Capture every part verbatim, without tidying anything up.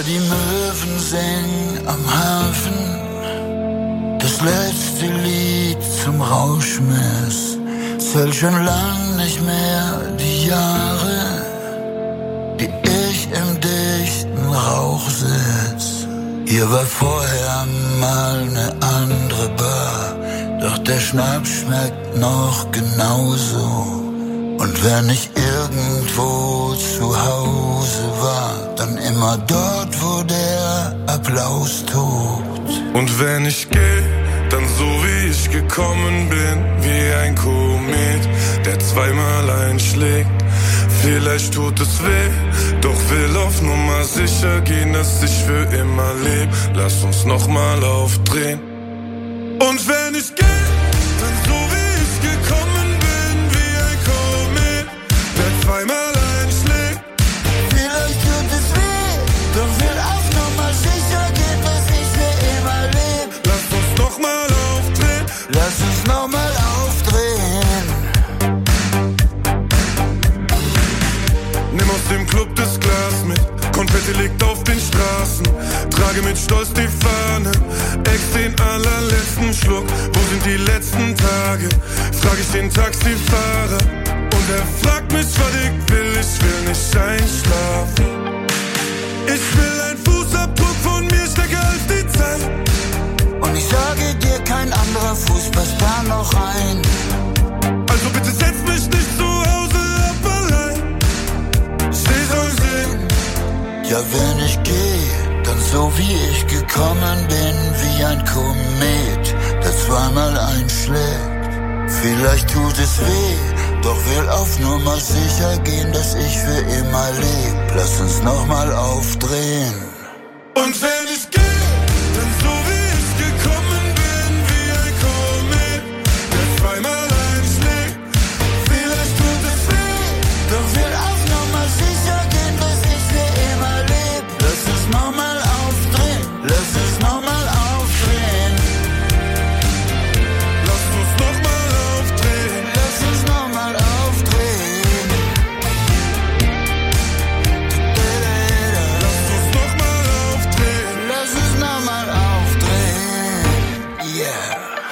die Möwen singen am Hafen, das letzte Lied zum Rauschmiss. Zählt schon lang nicht mehr die Jahre, die ich im dichten Rauch sitz. Hier war vorher mal ne andere Bar, doch der Schnaps schmeckt noch genauso. Und wenn ich irgendwo zu Hause war, dann immer dort, wo der Applaus tobt. Und wenn ich geh, dann so wie ich gekommen bin, wie ein Komet, der zweimal einschlägt. Vielleicht tut es weh, doch will auf Nummer sicher gehen, dass ich für immer leb. Lass uns nochmal aufdrehen. Und wenn ich geh, dann so wie ich gekommen bin, wie ein Komet, der zweimal einschlägt. Vielleicht tut es weh, doch will auf Nummer sicher gehen, dass ich für immer leb. Lass uns nochmal aufdrehen. Lass uns nochmal aufdrehen. Nimm aus dem Club das Glas mit, Konfetti liegt auf den Straßen. Trage mit Stolz die Fahne, ex den allerletzten Schluck. Wo sind die letzten Tage? Frag ich den Taxifahrer. Und er fragt mich, was ich will, ich will nicht einschlafen. Ich will ein Fußabdruck von mir stärker als die Zeit. Und ich sage dir, kein anderer Fuß passt da noch rein. Also bitte setz mich nicht zu Hause ab allein. Sie soll sehen. Ja, wenn ich geh, dann so wie ich gekommen bin, wie ein Komet, der zweimal einschlägt. Vielleicht tut es weh, doch will auf Nummer sicher gehen, dass ich für immer leb. Lass uns nochmal aufdrehen. Und wenn ich geh, dann so wie ich gekommen bin, wie ein Komet, der zweimal einschlägt. Vielleicht tut es weh, doch will auf Nummer sicher gehen, dass ich für immer leb. Lass uns nochmal aufdrehen, lass uns nochmal aufdrehen. Lass uns nochmal aufdrehen. Lass uns nochmal aufdrehen. Lass uns nochmal aufdrehen. Lass uns nochmal aufdrehen. Yeah.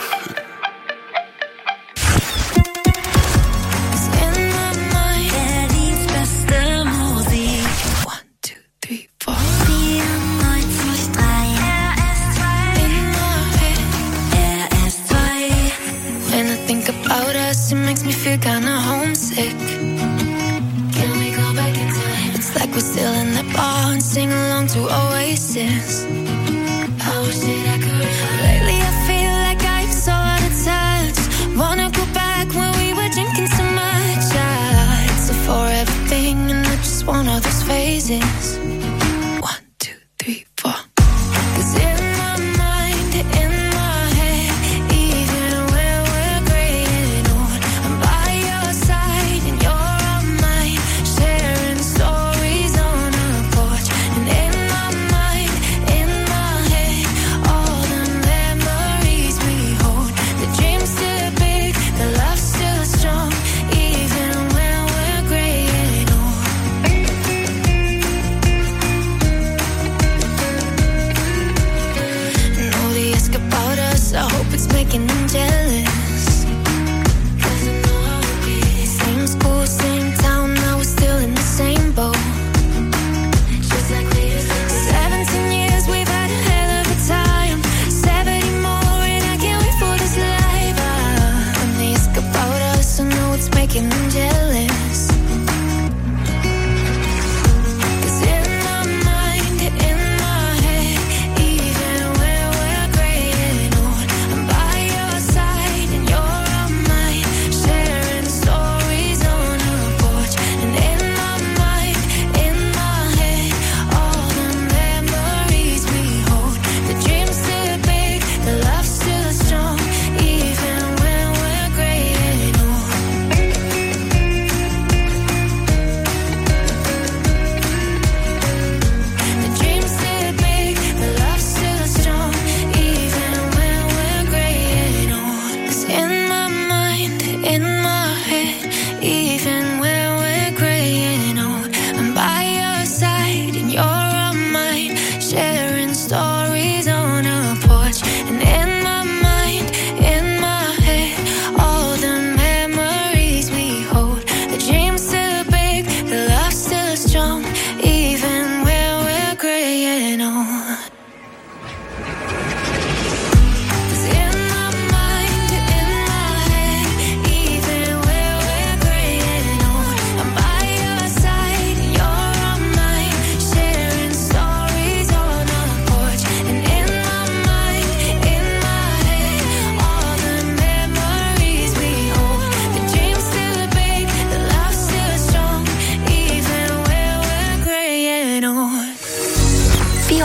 In my mind, Berlins beste Musik. One, two, three, four. vier neunzig drei R S zwei. In my head, R S zwei. When I think about us, it makes me feel kinda homesick. Can we go back in time? It's like we're still in the bar and sing along to Oasis. I wish that I could. Lately I feel like I'm so out of touch. Wanna go back when we were drinking so much. Ah, it's a forever thing and I just want all those phases. One, two, three, four. 'Cause in my mind, in my head, even when we're great and old, I'm by your side and you're on mine, sharing stories on a porch. And in my mind, in my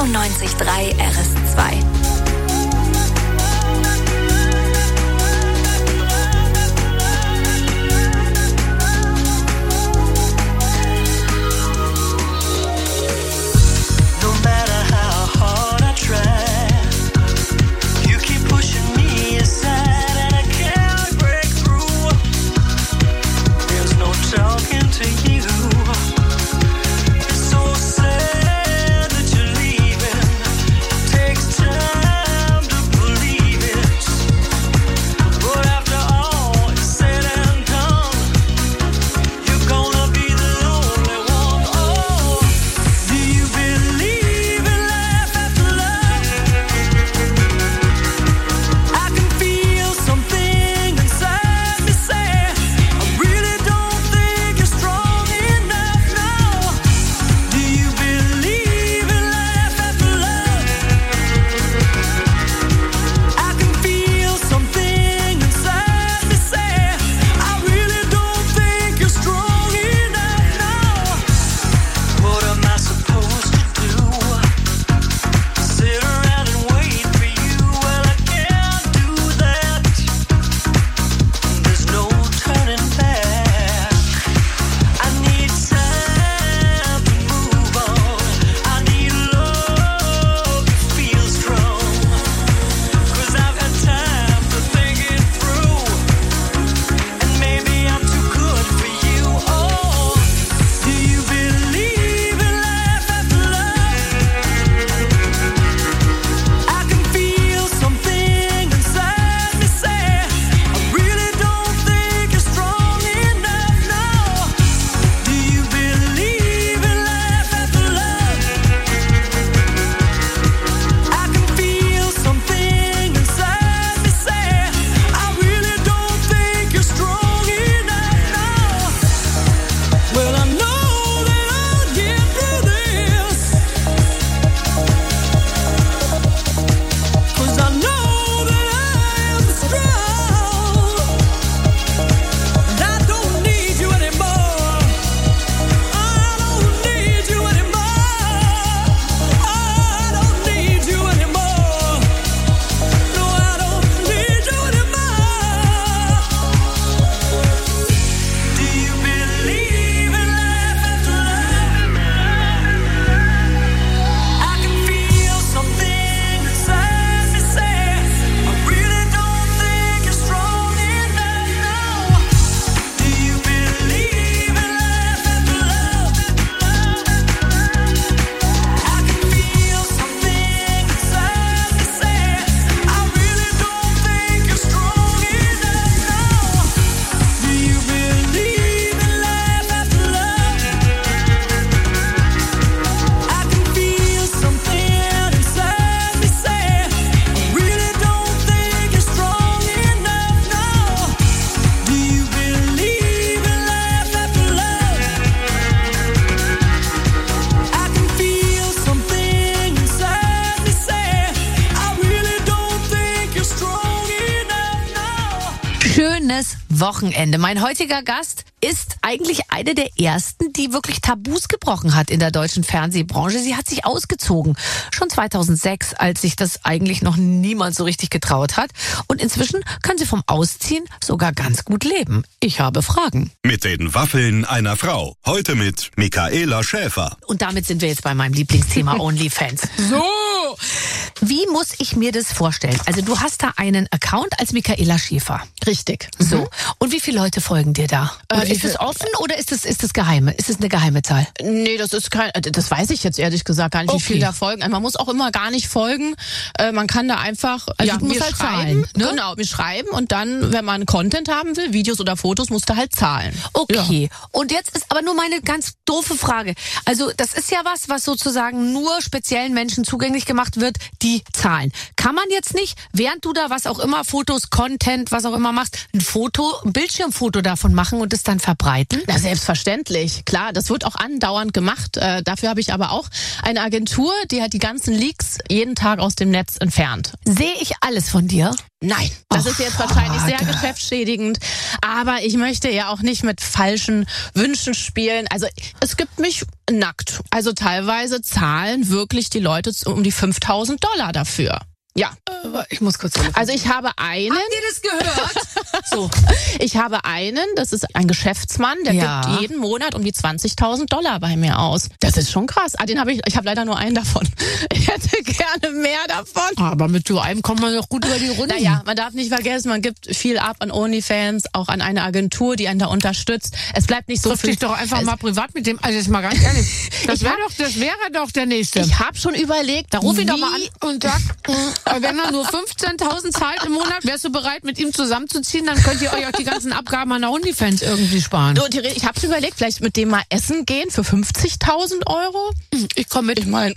neunundneunzig Komma drei R S zwei. Schönes Wochenende. Mein heutiger Gast ist eigentlich eine der ersten, die wirklich Tabus gebrochen hat in der deutschen Fernsehbranche. Sie hat sich ausgezogen. Schon zweitausendsechs, als sich das eigentlich noch niemand so richtig getraut hat. Und inzwischen kann sie vom Ausziehen sogar ganz gut leben. Ich habe Fragen. Mit den Waffeln einer Frau. Heute mit Michaela Schäfer. Und damit sind wir jetzt bei meinem Lieblingsthema OnlyFans. So! Wie muss ich mir das vorstellen? Also du hast da einen Account als Michaela Schäfer. Richtig. So. Mhm. Und wie viele Leute folgen dir da? Äh, ist es offen oder ist es ist es geheime? Ist es eine geheime Zahl? Nee, das ist kein, das weiß ich jetzt ehrlich gesagt gar nicht, Okay. wie viel da folgen. Man muss auch immer gar nicht folgen. Äh, man kann da einfach, Also ja, du musst mir halt schreiben. zahlen, ne? Genau, wir schreiben und dann, wenn man Content haben will, Videos oder Fotos, musst du halt zahlen. Okay. Ja. Und jetzt ist aber nur meine ganz doofe Frage. Also das ist ja was, was sozusagen nur speziellen Menschen zugänglich gemacht wird, die die Zahlen. Kann man jetzt nicht, während du da was auch immer, Fotos, Content, was auch immer machst, ein Foto, ein Bildschirmfoto davon machen und es dann verbreiten? Na, selbstverständlich. Klar, das wird auch andauernd gemacht. Äh, dafür habe ich aber auch eine Agentur, die hat die ganzen Leaks jeden Tag aus dem Netz entfernt. Sehe ich alles von dir? Nein, das Och, ist jetzt wahrscheinlich sehr Vater. geschäftsschädigend, aber ich möchte ja auch nicht mit falschen Wünschen spielen. Also es gibt mich nackt. Also teilweise zahlen wirklich die Leute um die fünftausend Dollar dafür. Ja. Ich muss kurz. Also ich habe einen. Habt ihr das gehört? So. Ich habe einen, das ist ein Geschäftsmann, der Ja. gibt jeden Monat um die zwanzigtausend Dollar bei mir aus. Das ist schon krass. Ah, den habe ich, ich habe leider nur einen davon. Ich hätte gerne mehr davon. Aber mit so einem kommt man doch gut über die Runde. Naja, man darf nicht vergessen, man gibt viel ab an OnlyFans, auch an eine Agentur, die einen da unterstützt. Es bleibt nicht so Triff viel. dich doch einfach es, mal privat mit dem, also jetzt mal ganz ehrlich, das Ich wäre hab- doch, das wäre doch der Nächste. Ich habe schon überlegt, Da ruf ihn doch wie- mal an und sag, äh, wenn er nur fünfzehntausend zahlt im Monat, wärst du bereit, mit ihm zusammenzuziehen, dann könnt ihr euch auch die ganzen Abgaben an der OnlyFans irgendwie sparen. Du, Thierry, ich habe schon überlegt, vielleicht mit dem mal essen gehen für fünfzigtausend Euro. Ich komme mit. Ich meine,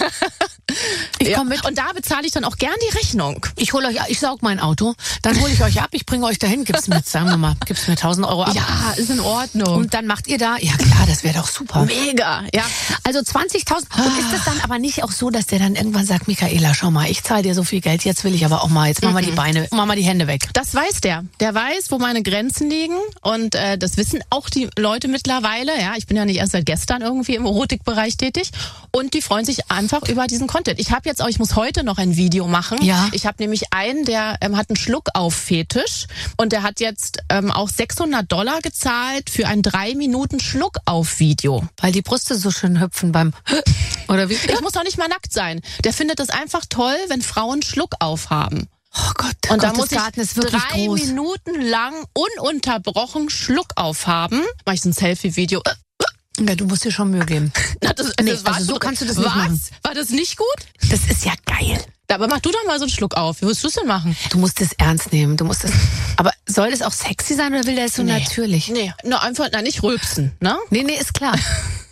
Ich ja. komm mit. Und da bezahle ich dann auch gern die Rechnung. Ich hole euch, ich saug mein Auto, dann hole ich euch ab, ich bringe euch dahin, gibt's mir, sagen wir mal, gibt's mir tausend Euro ab. Ja, ist in Ordnung. Und dann macht ihr da, ja klar, das wäre doch super. Mega, ja. Also zwanzigtausend. Und ist das dann aber nicht auch so, dass der dann irgendwann sagt, Michaela, schau mal, ich zahle dir so viel Geld, jetzt will ich aber auch mal, jetzt mach mal die Beine, mach mal die Hände weg. Das weiß der. Der weiß, wo meine Grenzen liegen. Und äh, das wissen auch die Leute mittlerweile. Ja, ich bin ja nicht erst seit gestern irgendwie im Erotikbereich tätig. Und die freuen sich einfach über diesen Content. Ich habe jetzt auch, ich muss heute noch ein Video machen. Ja. Ich habe nämlich einen, der ähm, hat einen Schluckauf-Fetisch. Und der hat jetzt ähm, auch sechshundert Dollar gezahlt für ein drei Minuten Schluckauf-Video. Weil die Brüste so schön hüpfen beim, oder wie? Ich muss doch nicht mal nackt sein. Der findet es einfach toll, wenn Frauen Schluckauf haben. Oh Gott, der Und da muss Gottesgarten ich ist wirklich drei groß. Minuten lang ununterbrochen Schluckauf haben. Mach ich so ein Selfie-Video. Ja, du musst dir schon Mühe geben. Na, das, Nee, das war also so so- kannst du das nicht was? machen. War das nicht gut? Das ist ja geil. Aber mach du doch mal so einen Schluck auf. Wie wirst du es denn machen? Du musst es ernst nehmen. Du musst es. Aber soll das auch sexy sein oder will der es so Nee. natürlich? Nee, nur einfach, na, nicht rülpsen, ne? Nee, nee, ist klar.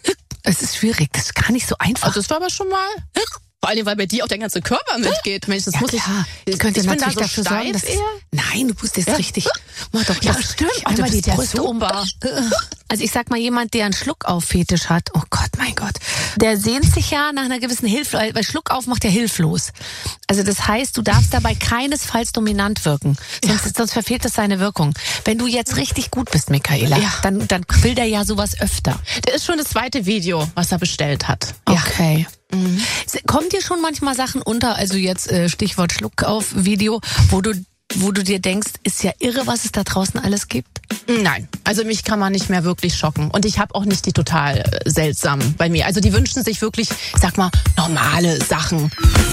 Es ist schwierig. Das ist gar nicht so einfach. Also das war aber schon mal... Vor allem, weil bei dir auch der ganze Körper mitgeht. Mensch, das ja, muss klar. ich... Ich könnte ich bin natürlich da so dafür sorgen, dass steif es, eher. Nein, du musst jetzt Ja. richtig. Mach doch Ja, das stimmt. richtig. Oh, du Einmal die bist ja Brüste um. super. Also ich sag mal, jemand, der einen Schluckauf-Fetisch hat, oh Gott, mein Gott, der sehnt sich ja nach einer gewissen Hilfe, weil Schluckauf macht ja hilflos. Also das heißt, du darfst dabei keinesfalls dominant wirken, sonst, ja. sonst verfehlt das seine Wirkung. Wenn du jetzt richtig gut bist, Michaela, Ja. dann, dann will der ja sowas öfter. Das ist schon das zweite Video, was er bestellt hat. Okay. Mhm. Kommen dir schon manchmal Sachen unter, also jetzt äh, Stichwort Schluckauf-Video, wo du wo du dir denkst, ist ja irre, was es da draußen alles gibt? Nein, also mich kann man nicht mehr wirklich schocken. Und ich habe auch nicht die total äh, seltsamen bei mir. Also die wünschen sich wirklich, ich sag mal, normale Sachen.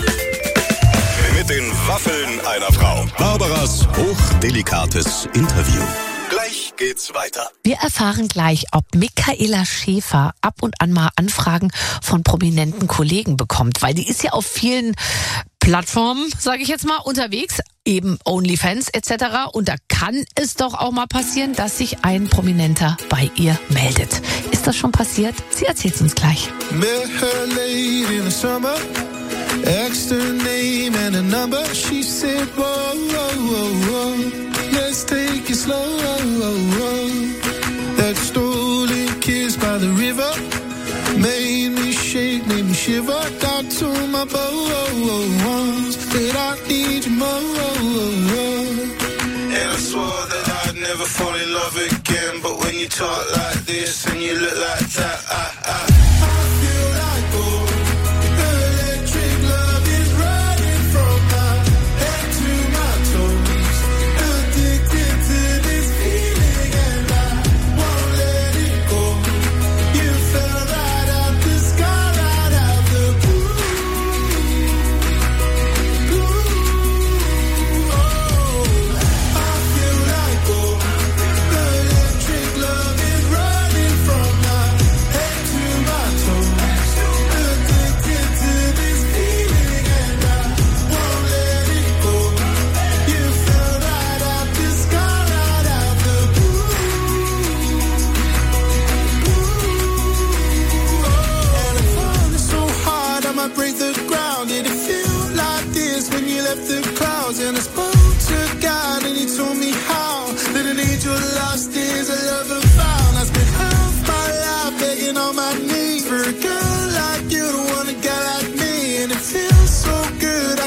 Mit den Waffeln einer Frau. Barbaras hochdelikates Interview. Gleich geht's weiter. Wir erfahren gleich, ob Michaela Schäfer ab und an mal Anfragen von prominenten Kollegen bekommt, weil die ist ja auf vielen Plattformen, sage ich jetzt mal, unterwegs, eben OnlyFans et cetera. Und da kann es doch auch mal passieren, dass sich ein Prominenter bei ihr meldet. Ist das schon passiert? Sie erzählt es uns gleich. Met her late in the summer, asked her name and a number. She said, whoa, whoa, whoa, whoa, let's take it slow. That stolen kiss by the river made me shake, made me shiver. Got to my bones, that I need you more. And I swore that I'd never fall in love again. But when you talk like this and you look like that, I, I, I feel like gold. Electric love is running from my head to my toes. Addicted to this feeling and I won't let it go. You fell right out the sky, right out the blue. Blue. Oh, I feel like gold. Electric love is running from my head to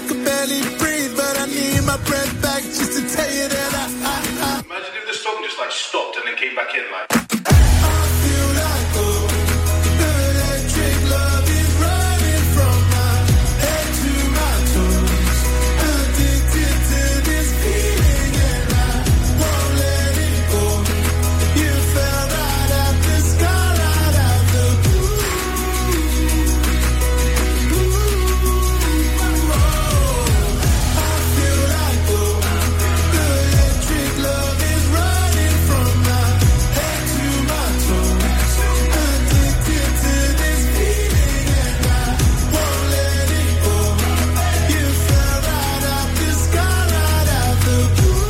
could barely breathe, but I need my breath back just to tell you that I, I, I Imagine if the song just like stopped and then came back in like. feel like gold. The electric love is running from my head to my toes. Addicted to this feeling and I won't let it go. You fell right out the sky, right out the blue. I feel like gold. The electric love is running from my head to my toes. Addicted to this feeling and I won't let it go. You fell right out the sky, right out the blue.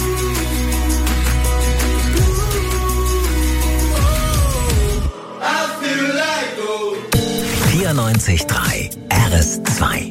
I feel like gold. vierundneunzig Komma drei R S zwei.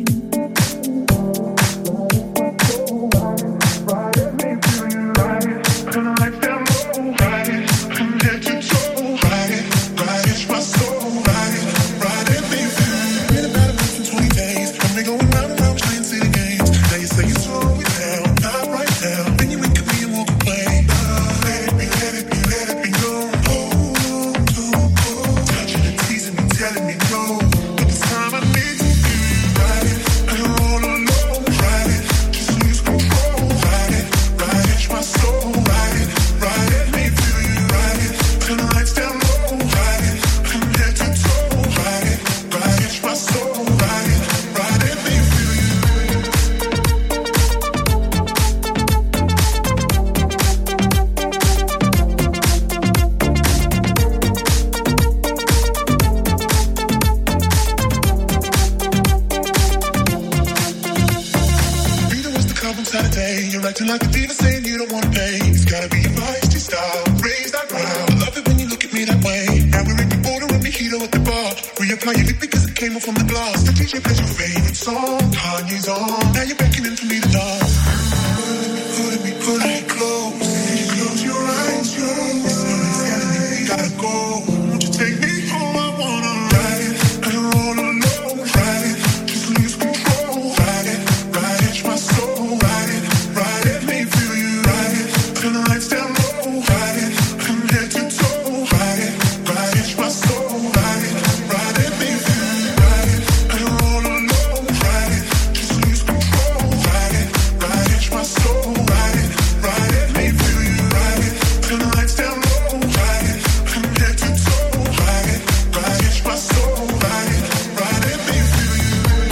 Acting like a diva saying you don't wanna pay. It's gotta be your feisty style. Raise that ground. I love it when you look at me that way. Now we're in the border and mojito at the bar. Reapply your lip because it came off from the glass. The D J plays your favorite song. Kanye's on. Now you're beckoning for me to dance. Put me, put me close. Close your eyes, your eyes. You gotta go. Won't you take me home? I wanna ride it. I don't wanna know. Ride it. Just lose control. Ride it. Ride it. My soul. Ride it. Ride it, let me feel you. Ride it, turn the lights down low. Ride it, from head to toe. Ride it, ride it, my soul. Ride it, ride it, let me feel you. Ride it, I don't wanna know. Ride it, just lose control. Ride it, ride it, my soul. Ride it, ride it, let me feel you. Ride it, turn the lights down low. Ride it, from head to toe. Ride it, ride it, my soul. Ride it, ride it, let me feel you.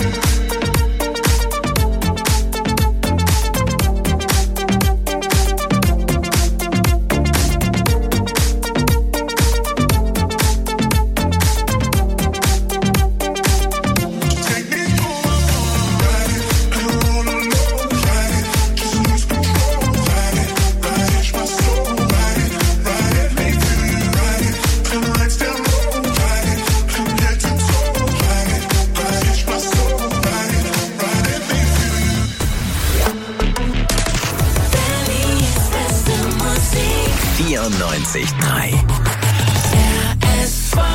vierundneunzig Komma drei R S zwei.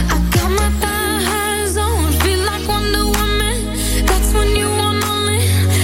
That's when you want only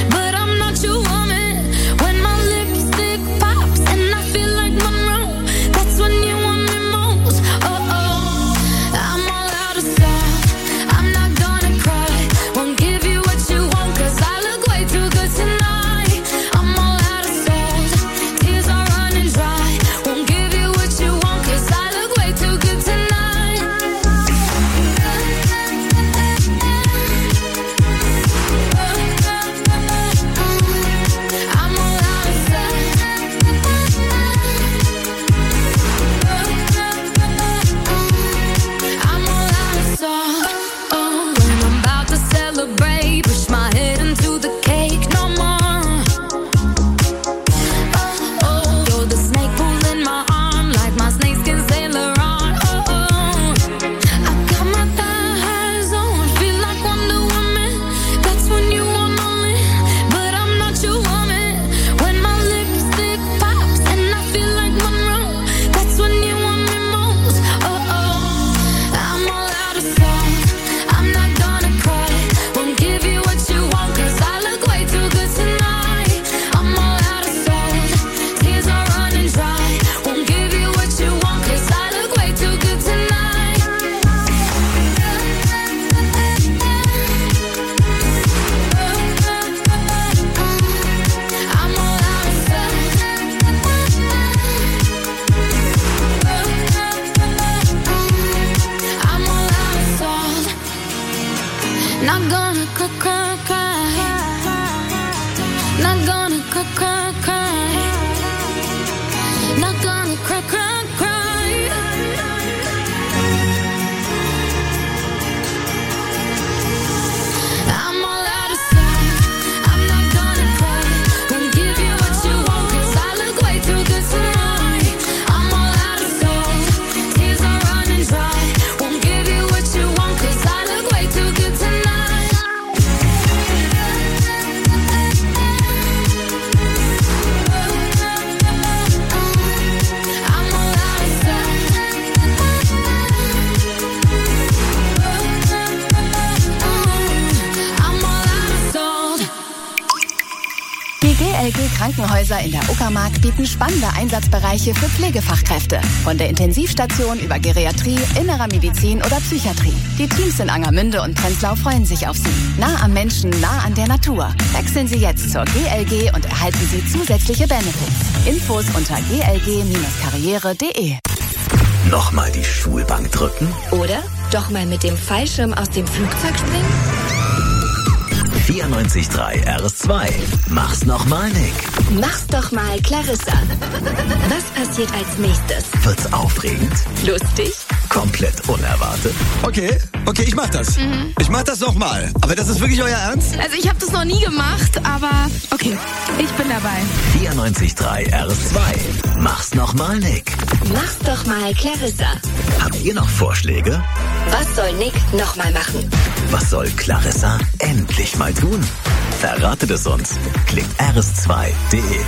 Krankenhäuser in der Uckermark bieten spannende Einsatzbereiche für Pflegefachkräfte. Von der Intensivstation über Geriatrie, innerer Medizin oder Psychiatrie. Die Teams in Angermünde und Prenzlau freuen sich auf Sie. Nah am Menschen, nah an der Natur. Wechseln Sie jetzt zur G L G und erhalten Sie zusätzliche Benefits. Infos unter g l g karriere punkt d e. Nochmal die Schulbank drücken? Oder doch mal mit dem Fallschirm aus dem Flugzeug springen? vierundneunzig Komma drei R S zwei. Mach's nochmal, Nick. Mach's doch mal, Clarissa. Was passiert als nächstes? Wird's aufregend? Lustig? Komplett unerwartet. Okay, okay, ich mach das. Mhm. Ich mach das nochmal. Aber das ist wirklich euer Ernst? Also ich habe das noch nie gemacht, aber okay, ich bin dabei. vierundneunzig Komma drei R S zwei. Mach's nochmal, Nick. Mach's doch mal, Clarissa. Habt ihr noch Vorschläge? Was soll Nick nochmal machen? Was soll Clarissa endlich mal tun? Verratet es uns. Klickt r s zwei punkt d e.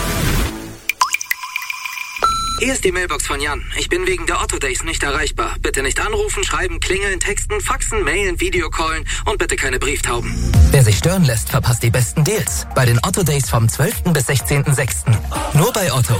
Hier ist die Mailbox von Jan. Ich bin wegen der Otto Days nicht erreichbar. Bitte nicht anrufen, schreiben, klingeln, texten, faxen, mailen, Videocallen und bitte keine Brieftauben. Wer sich stören lässt, verpasst die besten Deals. Bei den Otto Days vom zwölften bis sechzehnten sechsten Nur bei Otto.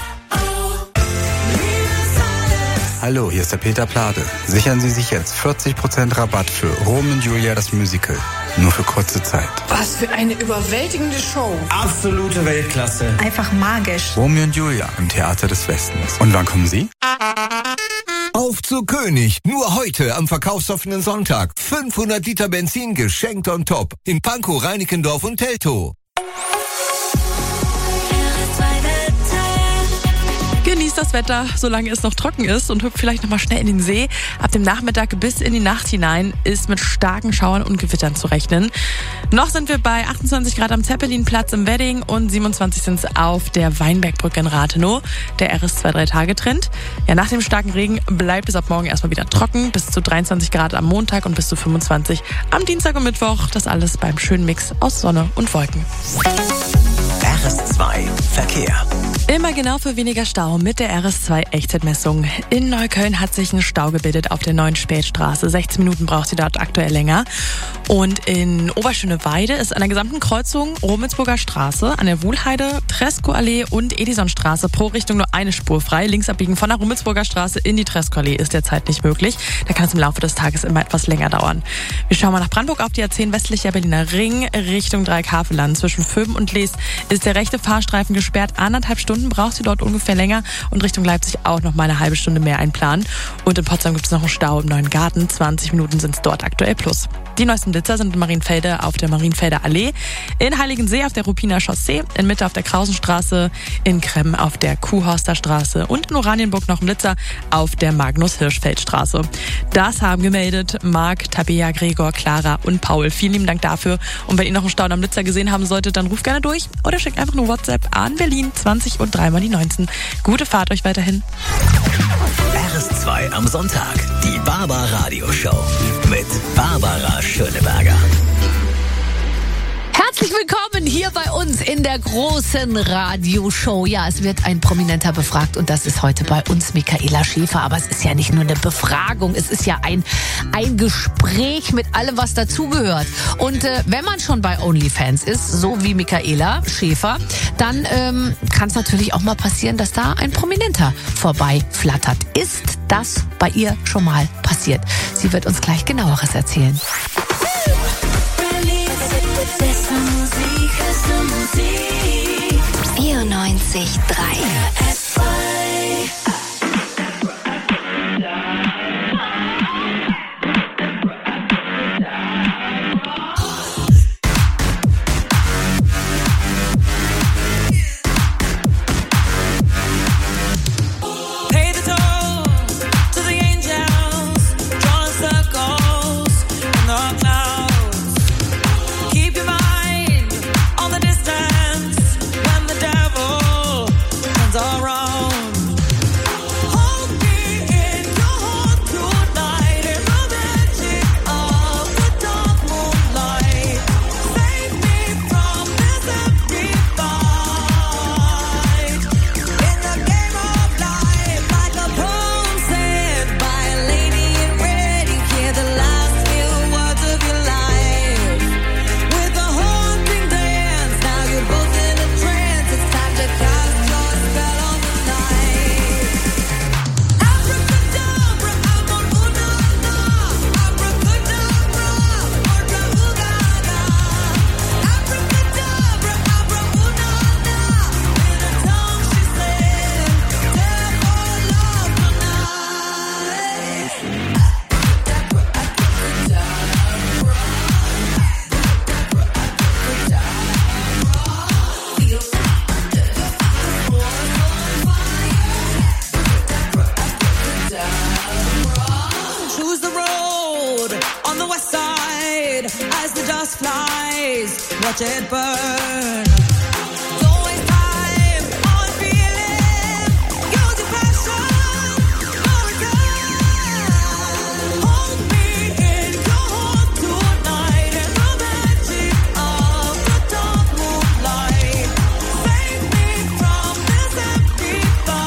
Hallo, hier ist der Peter Plade. Sichern Sie sich jetzt vierzig Prozent Rabatt für Romeo und Julia das Musical. Nur für kurze Zeit. Was für eine überwältigende Show. Absolute Weltklasse. Einfach magisch. Romeo und Julia im Theater des Westens. Und wann kommen Sie? Auf zu König. Nur heute am verkaufsoffenen Sonntag. fünfhundert Liter Benzin geschenkt on top. In Pankow, Reinickendorf und Teltow. Genießt das Wetter, solange es noch trocken ist und hüpft vielleicht nochmal schnell in den See. Ab dem Nachmittag bis in die Nacht hinein ist mit starken Schauern und Gewittern zu rechnen. Noch sind wir bei achtundzwanzig Grad am Zeppelinplatz im Wedding und siebenundzwanzig sind es auf der Weinbergbrücke in Rathenow. Der R S zwei drei Tage Trend. Ja, nach dem starken Regen bleibt es ab morgen erstmal wieder trocken. Bis zu dreiundzwanzig Grad am Montag und bis zu fünfundzwanzig am Dienstag und Mittwoch. Das alles beim schönen Mix aus Sonne und Wolken. R S zwei Verkehr. Immer genau für weniger Stau mit der R S zwei Echtzeitmessung. In Neukölln hat sich ein Stau gebildet auf der neuen Spätstraße. sechzehn Minuten braucht sie dort aktuell länger. Und in Oberschöneweide ist an der gesamten Kreuzung Rummelsburger Straße, an der Wuhlheide, Tresco-Allee und Edisonstraße pro Richtung nur eine Spur frei. Links abbiegen von der Rummelsburger Straße in die Tresco-Allee ist derzeit nicht möglich. Da kann es im Laufe des Tages immer etwas länger dauern. Wir schauen mal nach Brandenburg auf die A zehn westlicher Berliner Ring Richtung Dreieckhaveland. Zwischen Föben und Lees ist der rechte Fahrstreifen gesperrt. Anderthalb Stunden braucht sie dort ungefähr länger und Richtung Leipzig auch noch mal eine halbe Stunde mehr einplanen. Und in Potsdam gibt es noch einen Stau im Neuen Garten. zwanzig Minuten sind es dort aktuell plus. Die neuesten Blitzer sind in Marienfelde auf der Marienfelder Allee, in Heiligensee auf der Ruppiner Chaussee, in Mitte auf der Krausenstraße, in Kremm auf der Kuhhorster Straße und in Oranienburg noch ein Blitzer auf der Magnus-Hirschfeld-Straße. Das haben gemeldet Marc, Tabea, Gregor, Clara und Paul. Vielen lieben Dank dafür. Und wenn ihr noch einen Stau am Blitzer gesehen haben solltet, dann ruft gerne durch oder schickt einfach eine WhatsApp an Berlin zwanzig und dreimal die neunzehn. Gute Fahrt euch weiterhin. R S zwei am Sonntag. Die Barbar Radio Show mit Barbara Schöneberger. Herzlich willkommen hier bei uns in der großen Radioshow. Ja, es wird ein Prominenter befragt und das ist heute bei uns Michaela Schäfer. Aber es ist ja nicht nur eine Befragung, es ist ja ein, ein Gespräch mit allem, was dazugehört. Und äh, wenn man schon bei OnlyFans ist, so wie Michaela Schäfer, dann ähm, kann es natürlich auch mal passieren, dass da ein Prominenter vorbeiflattert. Ist das bei ihr schon mal passiert? Sie wird uns gleich Genaueres erzählen. Beste Musik, beste Musik. vierundneunzig Komma drei R S zwei. All right. dust flies, watch it burn. Don't waste time on feeling, use your passion, no return. Hold me in your heart tonight, in the magic of the dark moonlight. Save me from this empty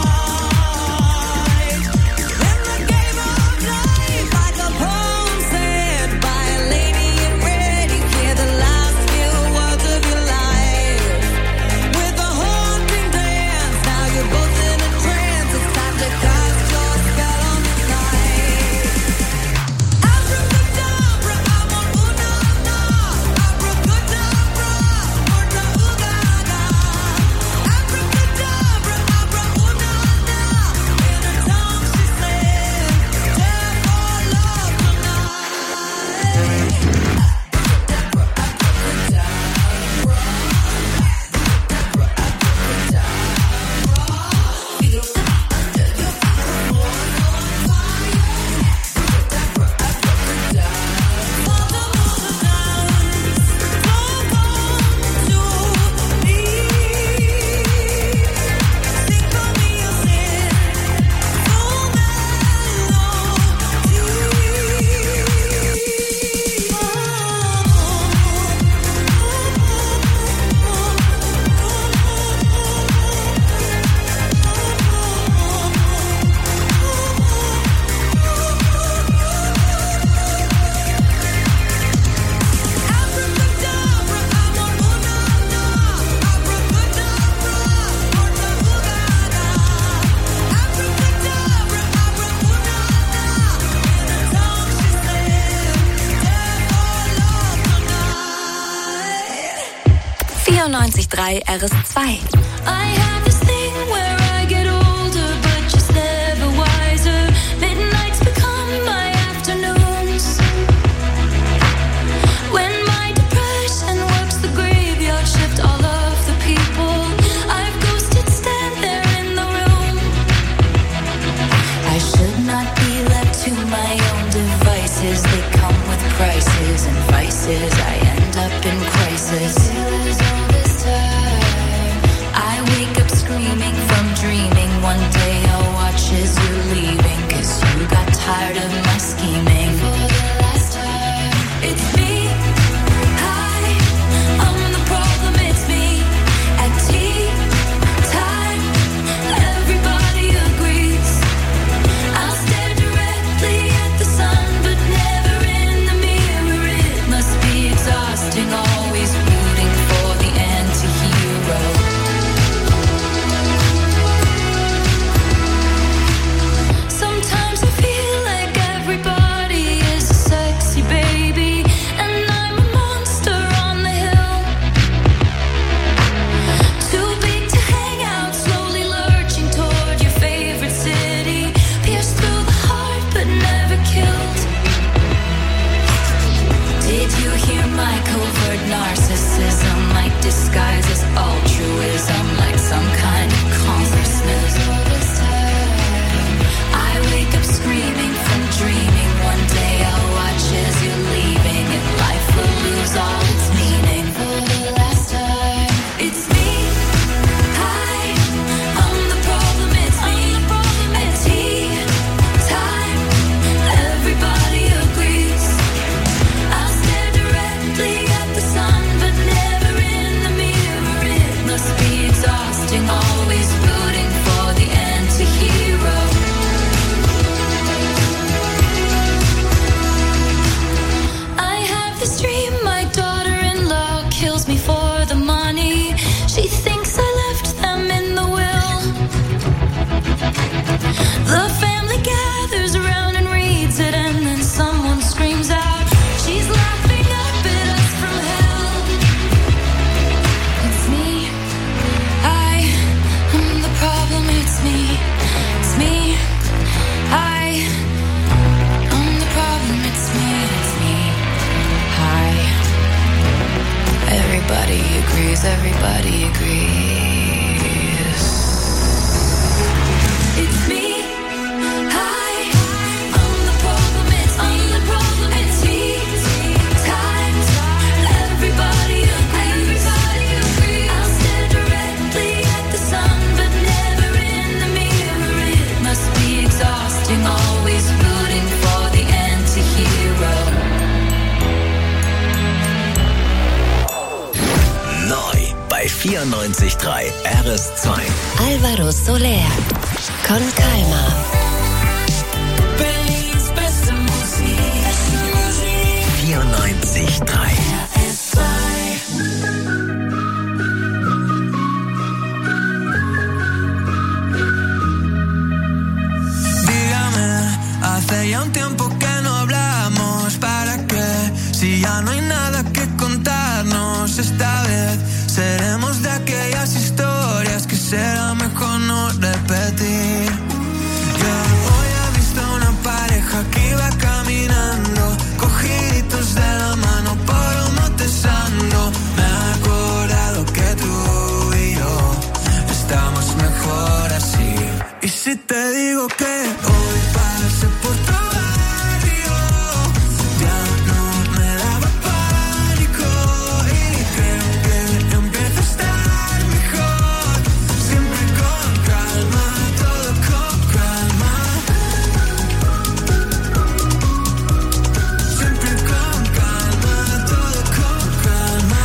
fight. In the game of life, like a poem said by a lady in red, you hear the last few words of your life. With a haunting glance, now you're both in a trance. It's time to cast your spell on the night. Abracadabra, I'm on una-na. Abracadabra, orta-ooga-ga. Abracadabra, abra-una-na. In her tongue she said, "Dare for love vierundneunzig Komma drei R S zwei. I have this thing where I get older, but just never wiser. Midnights become my afternoons. When my depression works the graveyard shift, all of the people I've ghosted stand there in the room. I should not be left to my own devices. They come with prices and vices. I end up in crisis. I wake up screaming from dreaming. One day I'll watch as you're leaving, 'cause you got tired of my scheming. For the last time, it's me. Hi, I'm the problem, it's me. At tea time, everybody agrees. I'll stare directly at the sun, but never in the mirror. It must be exhausting, always rooting for the anti-hero. Sometimes I feel like everybody is a sexy baby, and I'm a monster on the hill. Too big to hang out, slowly lurching toward your favorite city. Pierced through the heart, but never killed. Did you hear my covert narcissism? Like disguise as altruism, like some kind of congressman. I wake up screaming from dreaming. One day I'll watch as you're leaving, and life will lose all its meaning. For the last time, it's me. Hi, I'm the problem, it's me. At tea time, everybody agrees. I'll stare directly at the sun, but never in the mirror. It must be exhausting, always rooting for the anti-hero. I have this dream, my daughter-in-law kills me for the money. She thinks I left them in the will. The family gathers around and reads it, and then someone screams out, "She's laughing up at us from hell." It's me. I am the problem, it's me. It's me. I am the problem, it's me. It's me. Hi. Everybody agrees, everybody agrees. It's me. Hi. I'm the problem, it's me. I'm the problem, it's me. Time. rooting for the anti-hero. Neu bei vierundneunzig Komma drei R S zwei. Alvaro Soler, Con Calma. Berlins beste Musik. vierundneunzig Komma drei. R S zwei. Dígame, hace ya un tiempo que no hablamos. ¿Para qué? Si ya no hay nada que contarnos. Esta vez seremos de aquellas historias que será mejor no repetir. Yo hoy he visto una pareja que iba caminando, cogiditos de la mano por un monte santo. Me he acordado que tú y yo estamos mejor así. Y si te digo que hoy pasé por tu barrio, ya no me daba pánico y creo que empieza a estar mejor. Siempre con calma, todo con calma. Siempre con calma, todo con calma.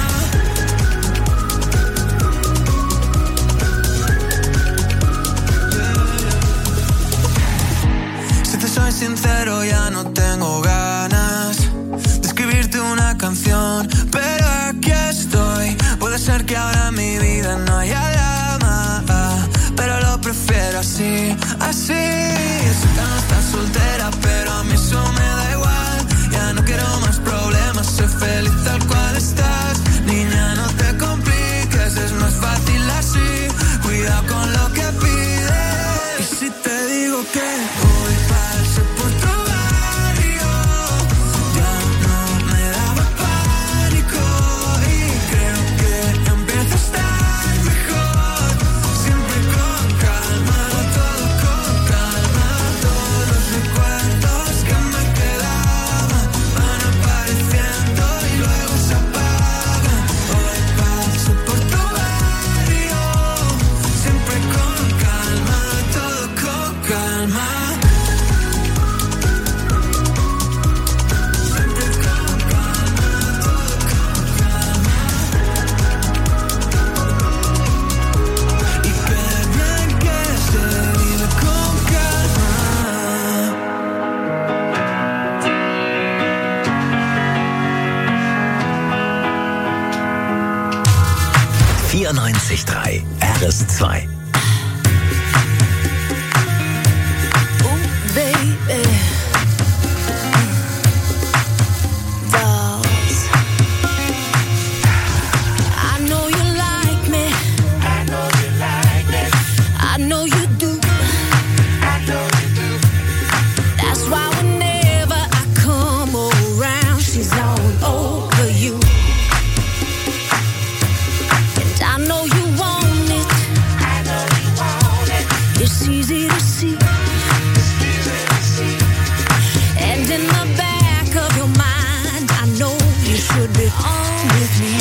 Si te soy sincero, ya no tengo ganas de escribirte una canción, pero aquí estoy. Puede ser que ahora en mi vida no haya drama, pero lo prefiero así, así. Sé que no estás soltera, pero a mí eso me da igual. Ya no quiero más problemas, soy feliz tal cual estás. Niña, no te compliques, es más fácil así. Cuidado con lo que pides. Y si te digo que hoy pasé por tu barrio, ya no me daba pánico y creo que empieza a estar mejor. Siempre con calma, todo con calma. Todos los recuerdos que me quedaban van apareciendo y luego se apagan. Hoy paso por tu barrio, siempre con calma, todo con calma. Siempre con calma, todo con calma. Y qué bien que se vive con calma. vierundneunzig Komma drei R S zwei. Baby, dolls. I know you like me. I know you like me. I know you do. I know you do. That's why whenever I come around, she's all over you. And I know you want it. I know you want it. It's easy to see. And in the back of your mind, I know you should be on with me.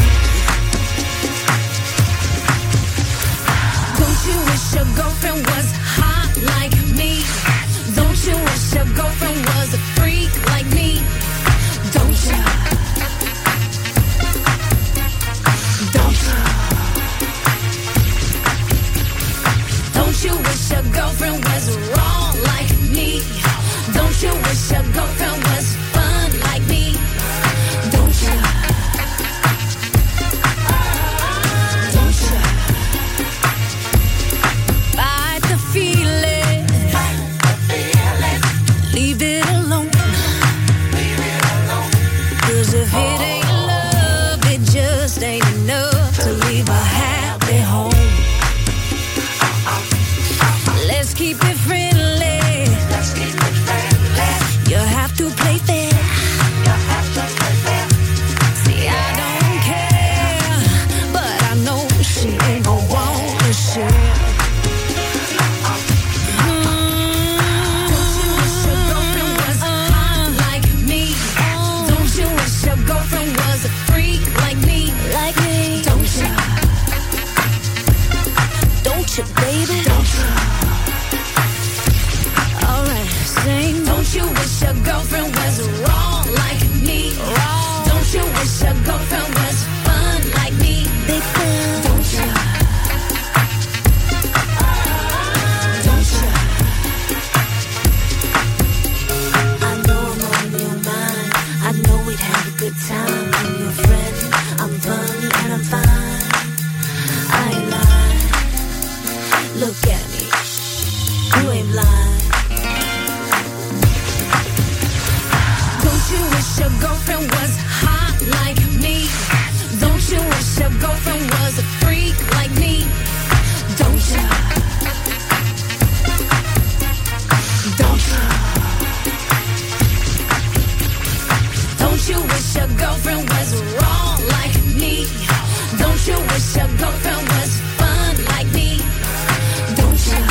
Don't you wish your girlfriend was hot like me? Don't you wish your girlfriend was a freak like me? Don't you? Don't you? Don't you wish your girlfriend was wrong like me? Don't you wish your girlfriend was fun like me? Don't you? Don't you? Fight the feeling. Leave it alone. Cause if it ain't love, it just ain't enough to leave a happy home. Let's keep it friendly. You have to play you wish your girlfriend was wrong like me? Wrong. Don't you wish your girlfriend was fun like me? Big fan. Don't you? Don't you? I know I'm on your mind. I know we'd have a good time. I'm your friend. I'm fun and I'm fine. I ain't lying. Look at me. You ain't blind. Don't you wish your girlfriend was hot like me? Don't you wish your girlfriend was a freak like me? Don't you? Don't you? Don't you wish your girlfriend was wrong like me? Don't you wish your girlfriend was fun like me? Don't you?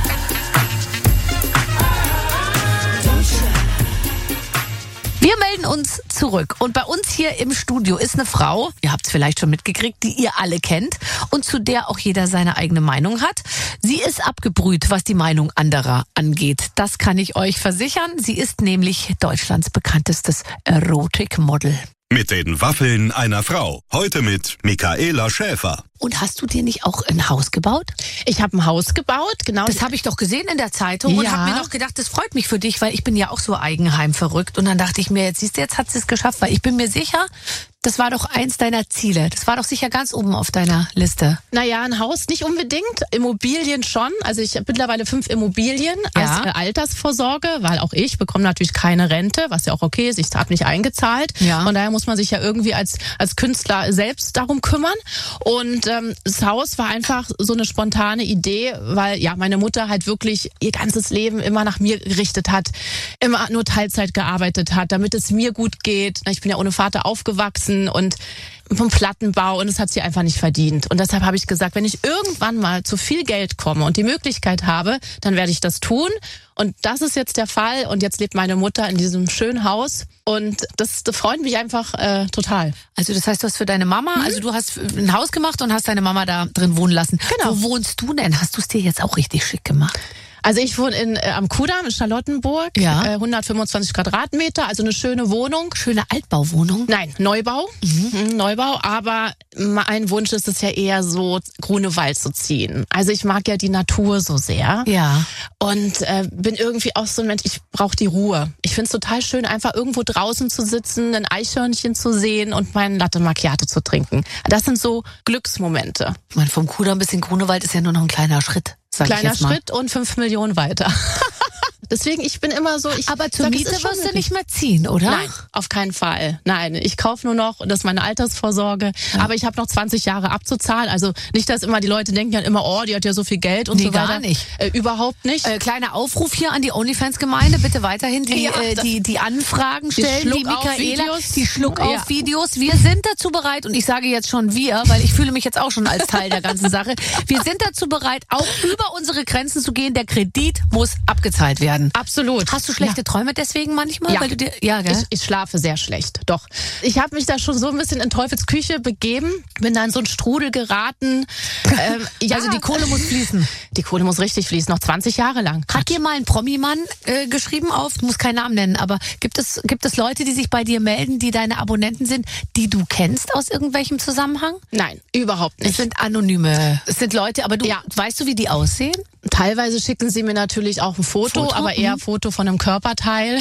Wir melden uns zurück und bei uns hier im Studio ist eine Frau, ihr habt es vielleicht schon mitgekriegt, die ihr alle kennt und zu der auch jeder seine eigene Meinung hat. Sie ist abgebrüht, was die Meinung anderer angeht. Das kann ich euch versichern. Sie ist nämlich Deutschlands bekanntestes Erotikmodel. Mit den Waffeln einer Frau. Heute mit Michaela Schäfer. Und hast du dir nicht auch ein Haus gebaut? Ich habe ein Haus gebaut, genau. Das habe ich doch gesehen in der Zeitung Ja. und habe mir noch gedacht, das freut mich für dich, weil ich bin ja auch so Eigenheim verrückt. Und dann dachte ich mir, jetzt siehst du, jetzt hat sie es geschafft, weil ich bin mir sicher, das war doch eins deiner Ziele. Das war doch sicher ganz oben auf deiner Liste. Naja, ein Haus nicht unbedingt, Immobilien schon. Also ich habe mittlerweile fünf Immobilien als Ja. äh, Altersvorsorge, weil auch ich bekomme natürlich keine Rente, was ja auch okay ist. Ich habe nicht eingezahlt. Ja. Von daher muss man sich ja irgendwie als als Künstler selbst darum kümmern. Und ähm, das Haus war einfach so eine spontane Idee, weil ja meine Mutter halt wirklich ihr ganzes Leben immer nach mir gerichtet hat, immer nur Teilzeit gearbeitet hat, damit es mir gut geht. Ich bin ja ohne Vater aufgewachsen und vom Plattenbau und es hat sie einfach nicht verdient. Und deshalb habe ich gesagt, wenn ich irgendwann mal zu viel Geld komme und die Möglichkeit habe, dann werde ich das tun. Und das ist jetzt der Fall. Und jetzt lebt meine Mutter in diesem schönen Haus. Und das, das freut mich einfach äh, total. Also das heißt, du hast für deine Mama, mhm. also du hast ein Haus gemacht und hast deine Mama da drin wohnen lassen. Genau. Wo wohnst du denn? Hast du es dir jetzt auch richtig schick gemacht? Also ich wohne in, äh, am Kudamm in Charlottenburg, Ja. äh, hundertfünfundzwanzig Quadratmeter, also eine schöne Wohnung. Schöne Altbauwohnung? Nein, Neubau. Mhm. Neubau, aber mein Wunsch ist es ja eher so, Grunewald zu ziehen. Also ich mag ja die Natur so sehr. Ja. Und äh, bin irgendwie auch so ein Mensch, ich brauche die Ruhe. Ich finde es total schön, einfach irgendwo draußen zu sitzen, ein Eichhörnchen zu sehen und meinen Latte Macchiato zu trinken. Das sind so Glücksmomente. Ich meine, vom Kudamm bis in Grunewald ist ja nur noch ein kleiner Schritt. Sag Kleiner ich jetzt mal. Schritt und fünf Millionen weiter. Deswegen, ich bin immer so... Ich Aber zur sag, es Miete ist schon wirst du möglich. nicht mehr ziehen, oder? Nein, auf keinen Fall. Nein, ich kaufe nur noch, das ist meine Altersvorsorge. Ja. Aber ich habe noch zwanzig Jahre abzuzahlen. Also nicht, dass immer die Leute denken ja immer, oh, die hat ja so viel Geld und Nee, so weiter. gar nicht. Äh, überhaupt nicht. Äh, kleiner Aufruf hier an die OnlyFans-Gemeinde, bitte weiterhin die, Ja, äh, das- die, die Anfragen stellen, die, Michaela, Schluckauf-Videos. die Schluckauf-Videos. Wir sind dazu bereit, und ich sage jetzt schon wir, weil ich fühle mich jetzt auch schon als Teil der ganzen Sache, wir sind dazu bereit, auch über unsere Grenzen zu gehen. Der Kredit muss abgezahlt werden. Absolut. Hast du schlechte Ja. Träume deswegen manchmal? Ja. Weil du dir, ja, gell? Ich, ich schlafe sehr schlecht, doch. Ich habe mich da schon so ein bisschen in Teufels Küche begeben, bin da in so einen Strudel geraten. Ähm, ja, Also die Kohle muss fließen. Die Kohle muss richtig fließen, noch zwanzig Jahre lang. Hat dir mal ein Promi-Mann äh, geschrieben auf, du musst keinen Namen nennen, aber gibt es, gibt es Leute, die sich bei dir melden, die deine Abonnenten sind, die du kennst aus irgendwelchem Zusammenhang? Nein, überhaupt nicht. Es sind anonyme, es sind Leute, aber du, Ja. weißt du, wie die aussehen? Teilweise schicken sie mir natürlich auch ein Foto, Foto? aber eher Mhm. Foto von einem Körperteil.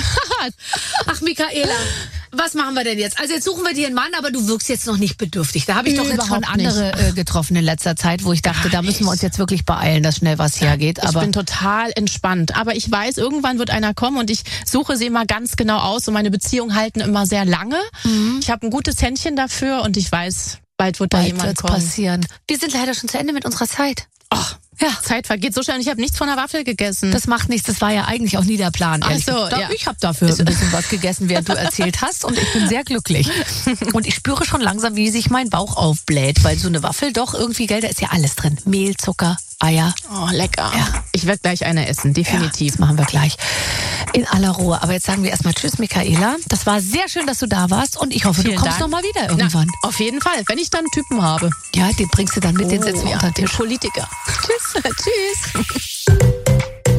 Ach, Michaela, was machen wir denn jetzt? Also jetzt suchen wir dir einen Mann, aber du wirkst jetzt noch nicht bedürftig. Da habe ich doch jetzt schon Überhaupt andere äh, getroffen in letzter Zeit, wo ich dachte, da müssen wir uns jetzt wirklich beeilen, dass schnell was hergeht. Ich Aber bin total entspannt. Aber ich weiß, irgendwann wird einer kommen und ich suche sie immer ganz genau aus und meine Beziehungen halten immer sehr lange. Mhm. Ich habe ein gutes Händchen dafür und ich weiß, bald wird da bald jemand wird's kommen. passieren. Wir sind leider schon zu Ende mit unserer Zeit. Ach, Ja. Zeit vergeht so schnell und ich habe nichts von der Waffel gegessen. Das macht nichts, das war ja eigentlich auch nie der Plan. Ach ehrlich so, gesagt. ja. Ich habe dafür ein bisschen was gegessen, während du erzählt hast, und ich bin sehr glücklich. Und ich spüre schon langsam, wie sich mein Bauch aufbläht, weil so eine Waffel doch irgendwie, gell, da ist ja alles drin. Mehl, Zucker, Eier. Oh, lecker. Ja. Ich werde gleich eine essen, definitiv. Das machen wir gleich. In aller Ruhe. Aber jetzt sagen wir erstmal Tschüss, Michaela. Das war sehr schön, dass du da warst, und ich hoffe, Vielen du kommst Dank. noch mal wieder irgendwann. Na, auf jeden Fall, wenn ich dann einen Typen habe. Ja, den bringst du dann mit, den Oh, setzen wir ja, unter den den Tisch. Politiker. Tschüss. Tschüss.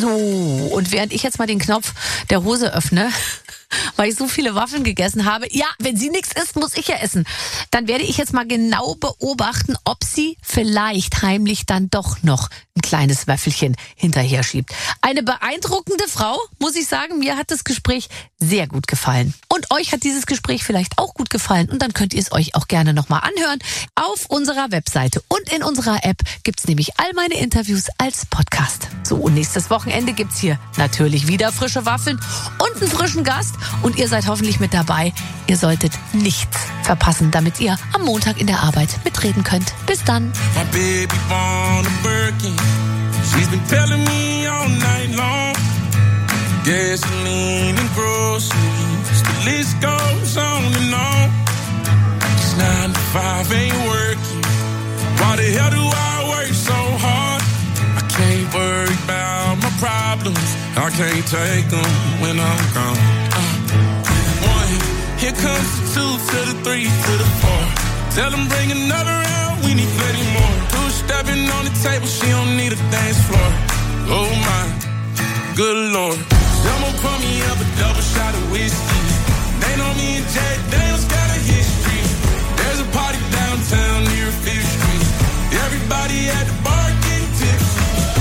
So, und während ich jetzt mal den Knopf der Hose öffne, weil ich so viele Waffeln gegessen habe. Ja, wenn sie nichts isst, muss ich ja essen. Dann werde ich jetzt mal genau beobachten, ob sie vielleicht heimlich dann doch noch ein kleines Wäffelchen hinterher schiebt. Eine beeindruckende Frau, muss ich sagen. Mir hat das Gespräch sehr gut gefallen. Und euch hat dieses Gespräch vielleicht auch gut gefallen. Und dann könnt ihr es euch auch gerne nochmal anhören. Auf unserer Webseite und in unserer App gibt's nämlich all meine Interviews als Podcast. So, und nächstes Wochenende gibt's hier natürlich wieder frische Waffeln und einen frischen Gast. Und ihr seid hoffentlich mit dabei. Ihr solltet nichts verpassen, damit ihr am Montag in der Arbeit mitreden könnt. Bis dann. My baby born a Birkin. She's been telling me all night long. Gasoline and groceries. The list goes on and on. Cause nine to five ain't working. Why the hell do I work so hard? I can't worry about my problems. I can't take them when I'm gone. Uh. Here comes the two to the three to the four. Tell them bring another round, we need plenty more. Two stepping on the table, she don't need a dance floor. Oh my, good lord. Someone pour me up a double shot of whiskey. They know me and Jay Daniels got a history. There's a party downtown near Fifth Street. Everybody at the bar getting tipsy.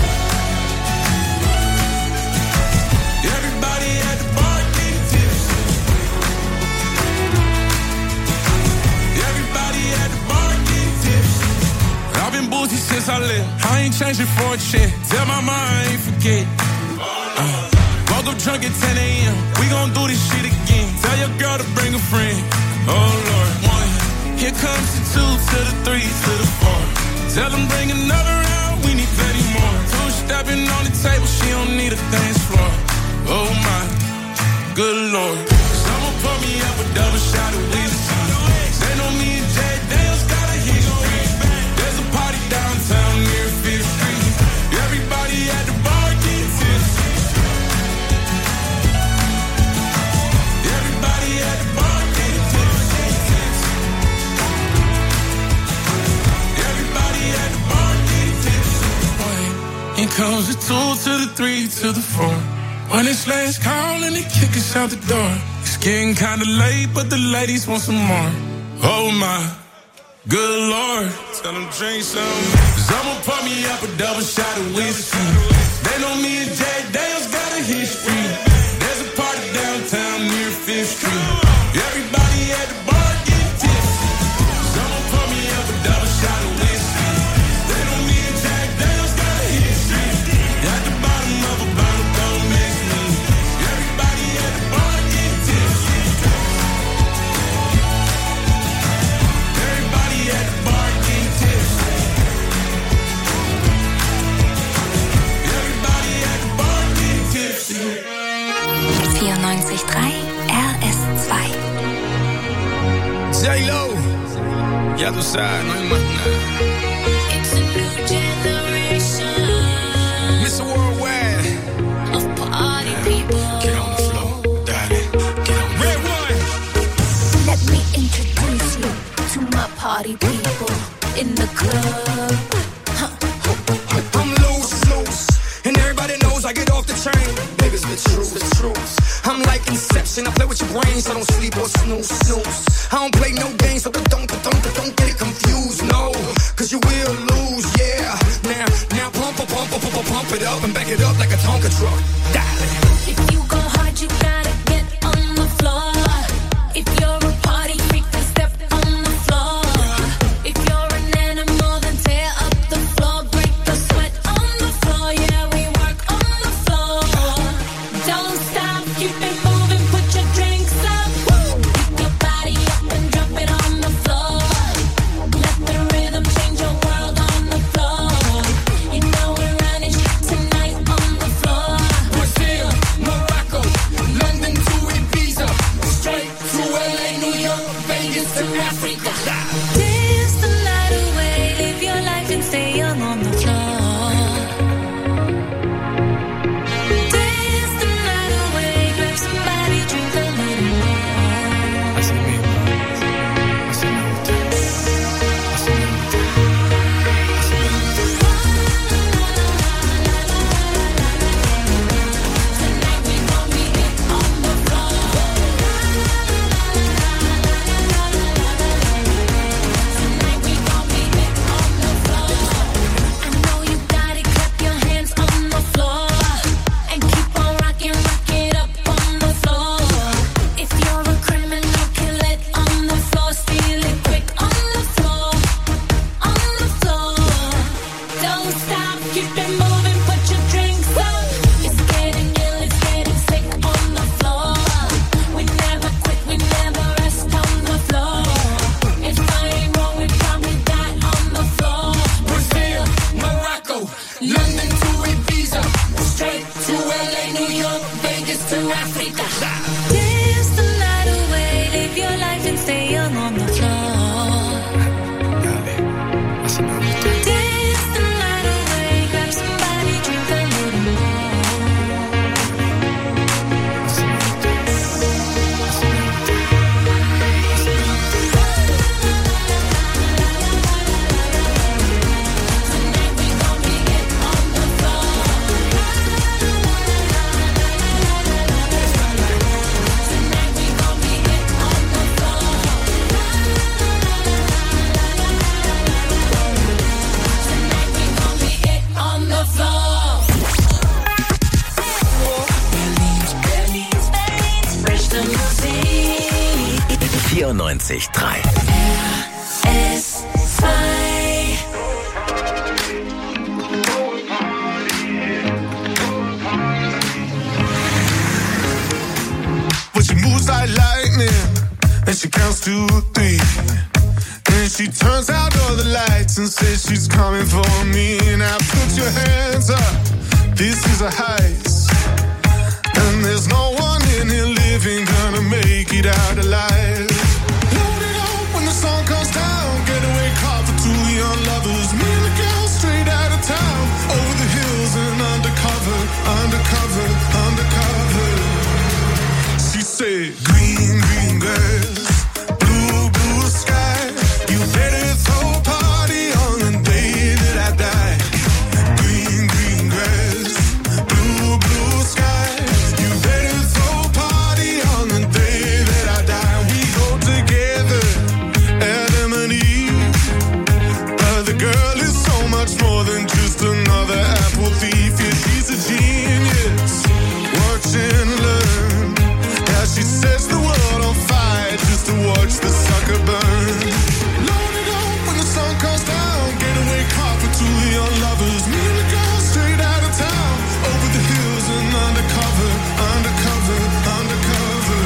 Everybody at the bar. I've been boozy since I left. I ain't changing for a check. Tell my mom I ain't forget. Uh, woke up drunk at ten a.m. We gon' do this shit again. Tell your girl to bring a friend. Oh Lord, one. Here comes the two to the three to the four. Tell them bring another round. We need plenty more. Two stepping on the table. She don't need a dance floor. Oh my, good lord. Someone pour me up a double shot of whiskey. They know me and Jay Daniels got a history. There's a party downtown near Fifth Street. Everybody at the bar getting tipsy. Everybody at the bar getting tipsy. Everybody at the bar getting tipsy. Here comes the two to the three to the four. When it's last call and they kick us out the door. It's getting kinda late, but the ladies want some more. Oh my, good lord. Tell them drink some. Cause I'ma pour me up a double shot of whiskey. They know me and Jay Daniels got a history. There's a party downtown near Fifth Street. Everybody at the bar getting tipsy. Cause I'ma pour me up a double shot of whiskey. They know me and Jay Daniels got a history. At the bottom of a bottle, don't miss me. Everybody at the bar getting tipsy. At the bar getting tipsy. Everybody at the bar getting tipsy. vierundneunzig Komma drei R S zwei. J-Lo, ya tú sabes, no hay más nada. It's a new generation. Mister Worldwide. Of party people. Get on the floor, darling. Get on the Red one. Let me introduce you to my party people in the club. Huh. I'm loose, loose, and everybody knows I get off the train. Baby's the truth, the truth. I'm like Inception, I play with your brains, so don't sleep or snooze, snooze. I don't play no games, so don't, don't, don't, don't get it confused, no. Cause you will lose, yeah. Now, now pump, pump, pump, pump, pump, pump it up and back it up like a Tonka truck. Darling. If you go hard, you gotta get on the floor. If you're a party freak, then step on the floor. If you're an animal, then tear up the floor. Break the sweat on the floor. Yeah, we work on the floor. Don't stop, keep it moving, put your drinks up. Pick your body up and drop it on the floor. Let the rhythm change your world on the floor. You know we're running tonight on the floor. Brazil, señorita. Dance the night away, live your life and stay young on the floor. Dance the night away, grab somebody, drink a little more. vierundneunzig Komma drei. S zwei. But she moves like lightning, and she counts to three. And she turns out all the lights and says she's coming for me. Now put your hands up, this is a heist. And there's no one in here living gonna make it out alive. Load it up when the sun comes down. Getaway car for two young lovers. Me and the girl straight out of town. Over the hills and undercover, undercover, undercover. She said, green, green grass, blue, blue sky. You better throw a party on the day that I die. Green, green grass, blue, blue sky. You better throw a party on the day that I die. We go together, Adam and Eve. But the girl is so much more than just another apple thief. Yeah, she's a genius. Watch and learn. Yeah, she sets the world on fire just to watch the sucker burn. Load it up when the sun comes down. Getaway car for two young lovers. Me and the girl straight out of town. Over the hills and undercover, undercover, undercover.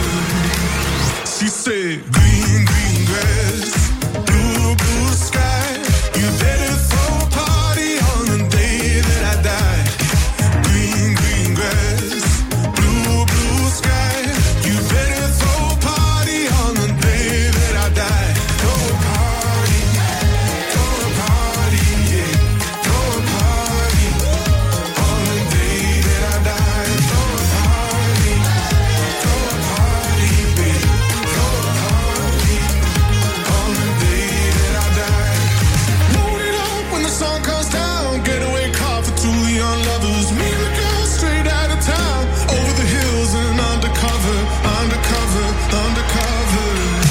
She said, green, green grass, blue, blue sky. You better throw a party on the day that I die. Green, green grass, blue, blue sky. You better throw a party on the day that I die. Throw a party, throw a party, yeah. Throw a party on the day that I die. Throw a party, throw a party, baby. Throw a party on the day that I die. Load it up when the sun comes down. Getaway car for two young lovers. Me and the girl straight out of town. Over the hills and undercover, undercover, undercover.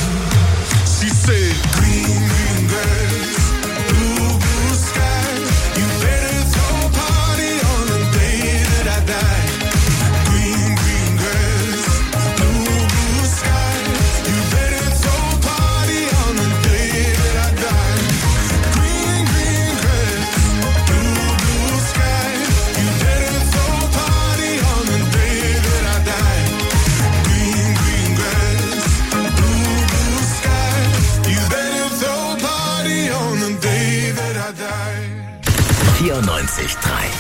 She said, green, green grass, blue, blue sky. You better throw a party on the day that I die. Green, green grass, blue, blue sky. You better throw a party on the day that I die. Green, green grass, blue, blue sky. You better throw a party on the day that I die. Green, green grass, blue, blue sky. You better throw a party on the day that I die. vierundneunzig Komma drei.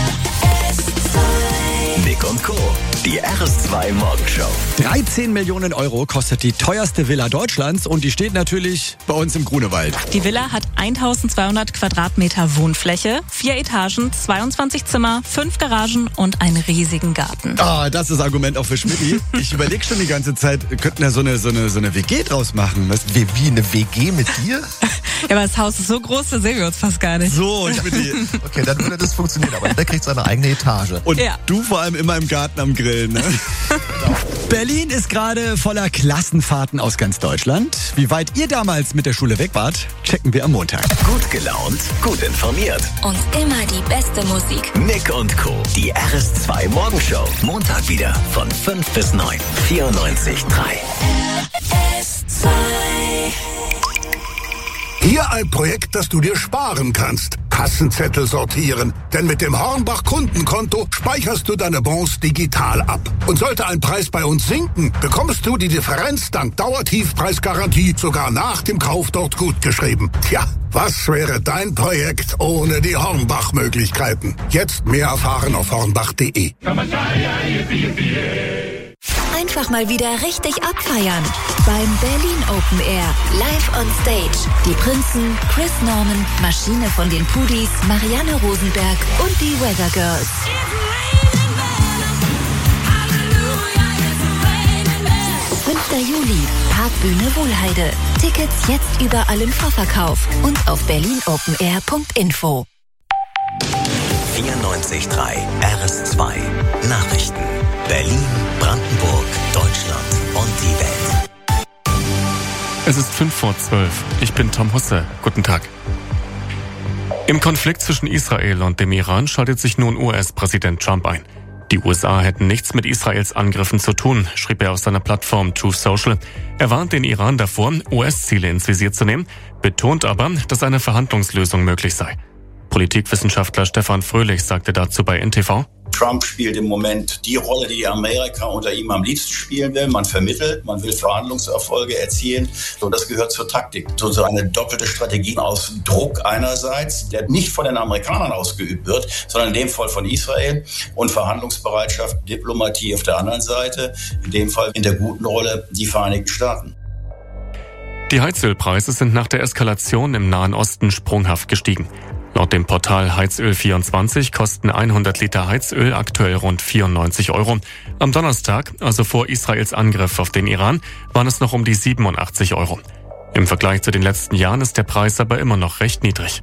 Nick und Co. Die R S zwei Morgenshow. dreizehn Millionen Euro kostet die teuerste Villa Deutschlands und die steht natürlich bei uns im Grunewald. Die Villa hat eintausendzweihundert Quadratmeter Wohnfläche, vier Etagen, zweiundzwanzig Zimmer, fünf Garagen und einen riesigen Garten. Ah, das ist Argument auch für Schmidti. Ich überlege schon die ganze Zeit, wir könnten ja so eine, so eine, so eine W G draus machen. Was, wie, wie eine W G mit dir? Ja, aber das Haus ist so groß, da sehen wir uns fast gar nicht. So, Schmidti. Okay, dann würde das funktionieren, aber der kriegt seine eigene Etage. Und Ja. du vor allem immer im Garten am Grillen. Ne? Berlin ist gerade voller Klassenfahrten aus ganz Deutschland. Wie weit ihr damals mit der Schule weg wart, checken wir am Montag. Gut gelaunt, gut informiert. Und immer die beste Musik. Nick und Co. Die R S zwei Morgenshow. Montag wieder von fünf bis neun. vierundneunzig Komma drei. S zwei. Hier ein Projekt, das du dir sparen kannst. Kassenzettel sortieren. Denn mit dem Hornbach Kundenkonto speicherst du deine Bons digital ab. Und sollte ein Preis bei uns sinken, bekommst du die Differenz dank Dauertiefpreisgarantie sogar nach dem Kauf dort gutgeschrieben. Tja, was wäre dein Projekt ohne die Hornbach-Möglichkeiten? Jetzt mehr erfahren auf hornbach punkt de. einfach mal wieder richtig abfeiern. Beim Berlin Open Air. Live on Stage. Die Prinzen, Chris Norman, Maschine von den Pudis, Marianne Rosenberg und die Weather Girls. fünfter Juli, Parkbühne Wohlheide. Tickets jetzt überall im Vorverkauf und auf berlin open air punkt info. vierundneunzig Komma drei R S zwei Nachrichten. Berlin, Brandenburg, Deutschland und die Welt. Es ist fünf vor zwölf. Ich bin Tom Husse. Guten Tag. Im Konflikt zwischen Israel und dem Iran schaltet sich nun U S-Präsident Trump ein. Die U S A hätten nichts mit Israels Angriffen zu tun, schrieb er auf seiner Plattform Truth Social. Er warnt den Iran davor, U S-Ziele ins Visier zu nehmen, betont aber, dass eine Verhandlungslösung möglich sei. Politikwissenschaftler Stefan Fröhlich sagte dazu bei N T V: Trump spielt im Moment die Rolle, die Amerika unter ihm am liebsten spielen will. Man vermittelt, man will Verhandlungserfolge erzielen. Und das gehört zur Taktik. So eine doppelte Strategie aus Druck einerseits, der nicht von den Amerikanern ausgeübt wird, sondern in dem Fall von Israel, und Verhandlungsbereitschaft, Diplomatie auf der anderen Seite, in dem Fall in der guten Rolle die Vereinigten Staaten. Die Heizölpreise sind nach der Eskalation im Nahen Osten sprunghaft gestiegen. Laut dem Portal Heizöl vierundzwanzig kosten hundert Liter Heizöl aktuell rund vierundneunzig Euro. Am Donnerstag, also vor Israels Angriff auf den Iran, waren es noch um die siebenundachtzig Euro. Im Vergleich zu den letzten Jahren ist der Preis aber immer noch recht niedrig.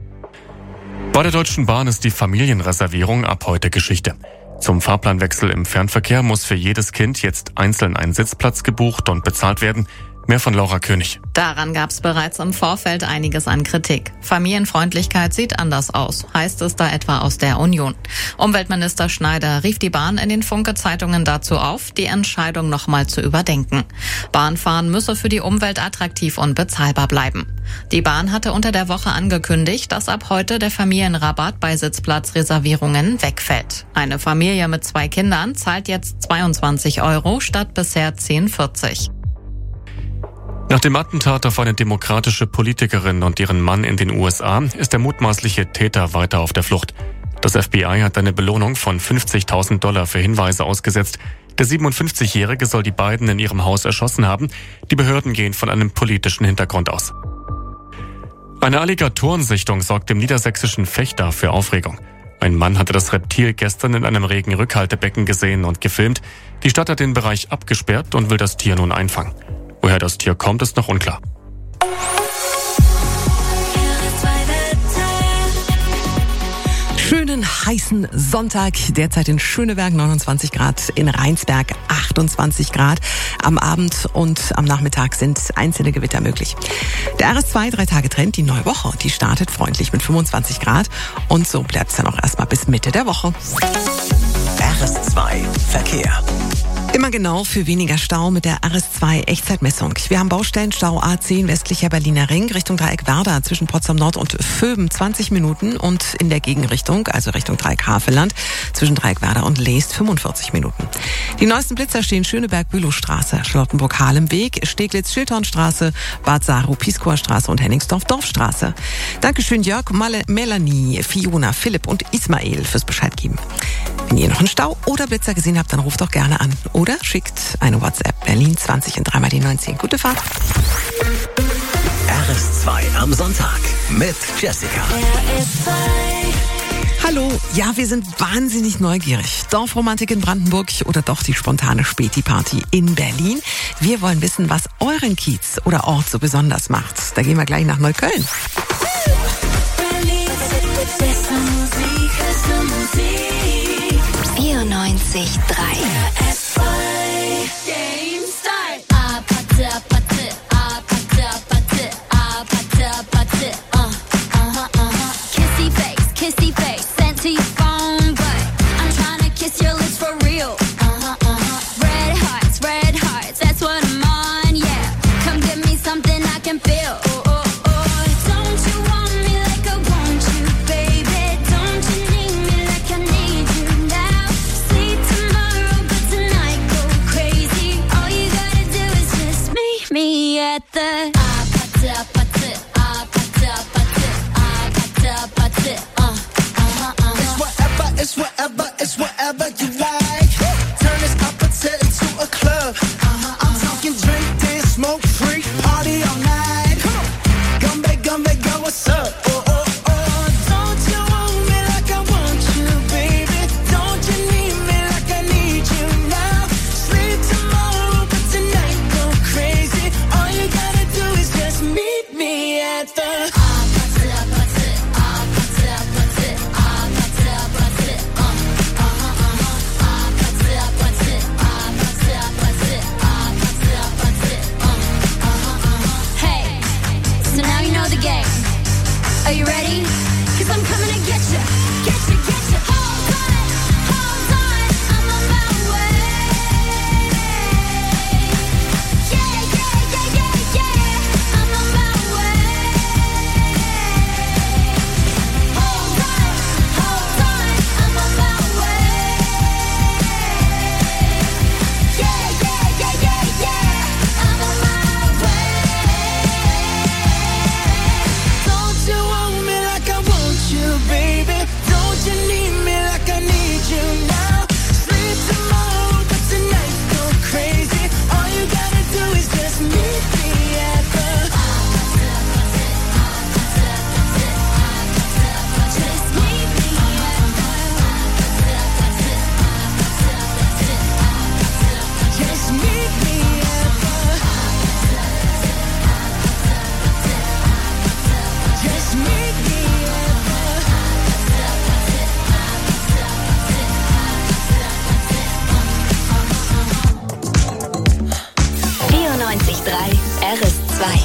Bei der Deutschen Bahn ist die Familienreservierung ab heute Geschichte. Zum Fahrplanwechsel im Fernverkehr muss für jedes Kind jetzt einzeln ein Sitzplatz gebucht und bezahlt werden. Mehr von Laura König. Daran gab es bereits im Vorfeld einiges an Kritik. Familienfreundlichkeit sieht anders aus, heißt es da etwa aus der Union. Umweltminister Schneider rief die Bahn in den Funke-Zeitungen dazu auf, die Entscheidung nochmal zu überdenken. Bahnfahren müsse für die Umwelt attraktiv und bezahlbar bleiben. Die Bahn hatte unter der Woche angekündigt, dass ab heute der Familienrabatt bei Sitzplatzreservierungen wegfällt. Eine Familie mit zwei Kindern zahlt jetzt zweiundzwanzig Euro statt bisher zehn vierzig. Nach dem Attentat auf eine demokratische Politikerin und ihren Mann in den U S A ist der mutmaßliche Täter weiter auf der Flucht. Das F B I hat eine Belohnung von fünfzigtausend Dollar für Hinweise ausgesetzt. Der siebenundfünfzigjährige soll die beiden in ihrem Haus erschossen haben. Die Behörden gehen von einem politischen Hintergrund aus. Eine Alligatorensichtung sorgt im niedersächsischen Vechta für Aufregung. Ein Mann hatte das Reptil gestern in einem Regenrückhaltebecken gesehen und gefilmt. Die Stadt hat den Bereich abgesperrt und will das Tier nun einfangen. Woher das Tier kommt, ist noch unklar. Schönen heißen Sonntag, derzeit in Schöneberg neunundzwanzig Grad, in Rheinsberg achtundzwanzig Grad. Am Abend und am Nachmittag sind einzelne Gewitter möglich. Der R S zwei Drei-Tage-Trend, die neue Woche, die startet freundlich mit fünfundzwanzig Grad und so bleibt es dann auch erstmal bis Mitte der Woche. R S zwei Verkehr. Immer genau für weniger Stau mit der R S zwei Echtzeitmessung. Wir haben Baustellenstau A zehn westlicher Berliner Ring Richtung Dreieck Werder zwischen Potsdam Nord und Vöben zwanzig Minuten und in der Gegenrichtung, also Richtung Dreieck Havelland, zwischen Dreieck Werder und Leest fünfundvierzig Minuten. Die neuesten Blitzer stehen Schöneberg-Bülowstraße, Charlottenburg-Halemweg, Steglitz-Schildhornstraße, Bad Saru-Piskower Straße und Henningsdorf-Dorfstraße. Dankeschön Jörg, Malle, Melanie, Fiona, Philipp und Ismail fürs Bescheid geben. Wenn ihr noch einen Stau oder Blitzer gesehen habt, dann ruft doch gerne an. Oder schickt eine WhatsApp Berlin zwanzig in drei mal die neunzehn. Gute Fahrt. R S zwei am Sonntag mit Jessica. Hallo, ja, wir sind wahnsinnig neugierig. Dorfromantik in Brandenburg oder doch die spontane Späti-Party in Berlin? Wir wollen wissen, was euren Kiez oder Ort so besonders macht. Da gehen wir gleich nach Neukölln. vierundneunzig Komma drei Kissy face, sent to your phone, but I'm tryna kiss your lips for real. Uh-huh, uh-huh. Red hearts, red hearts, that's what I'm on, yeah. Come give me something I can feel. Oh, oh, oh. Don't you want me like I want you, baby? Don't you need me like I need you now? See tomorrow, but tonight go crazy. All you gotta do is just meet me at the It's whatever, it's whatever you like. Turn this opposite into a club. drei, R S zwei.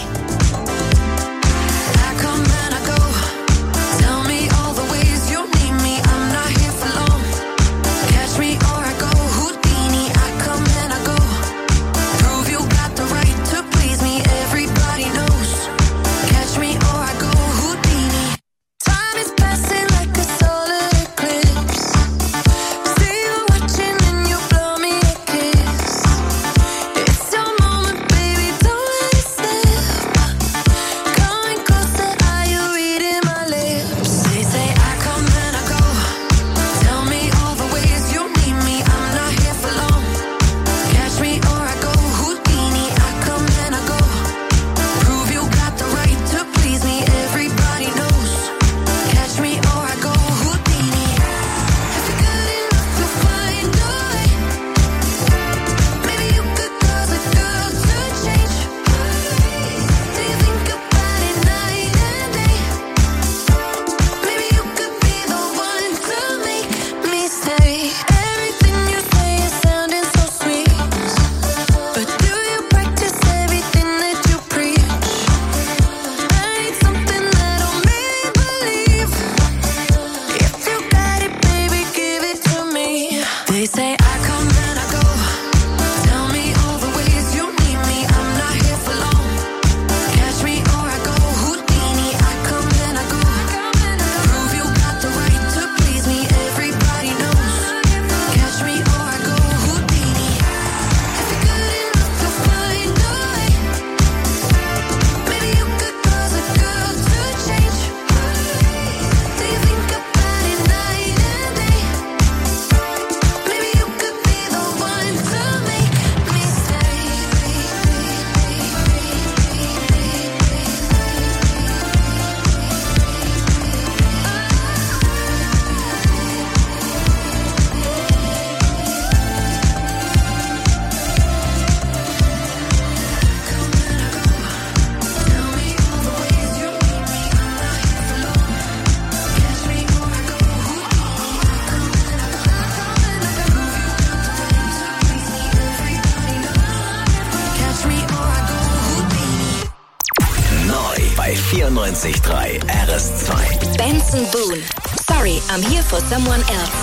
vierundneunzig Komma drei R S zwei. Benson Boone. Sorry, I'm here for someone else.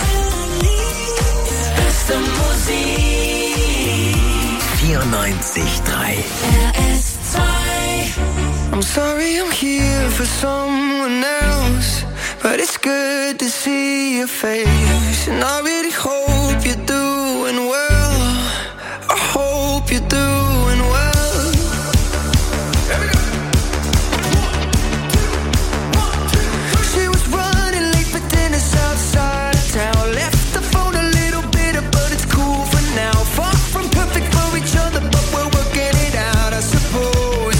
Beste Musik. vierundneunzig Komma drei R S zwei. I'm sorry I'm here for someone else, but it's good to see your face. And I really hope you're doing well. I hope you're doing well. She was running late for dinner outside of town. Left the phone a little bitter, but it's cool for now. Far from perfect for each other, but we're working it out, I suppose.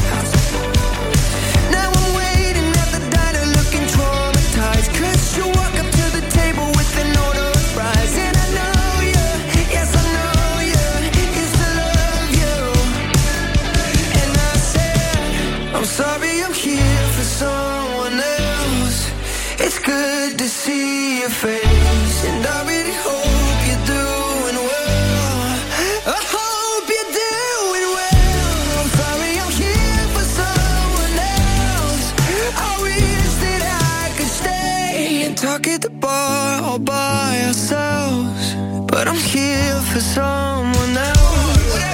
Now I'm waiting at the diner looking traumatized, 'cause you walk up to the table with an order of fries. And I know you, yes I know you, used to love you. And I said, I'm sorry I'm here for someone else. It's good to see your face, and I really hope you're doing well. I hope you're doing well. I'm sorry I'm here for someone else. I wish that I could stay and talk at the bar all by ourselves, but I'm here for someone else.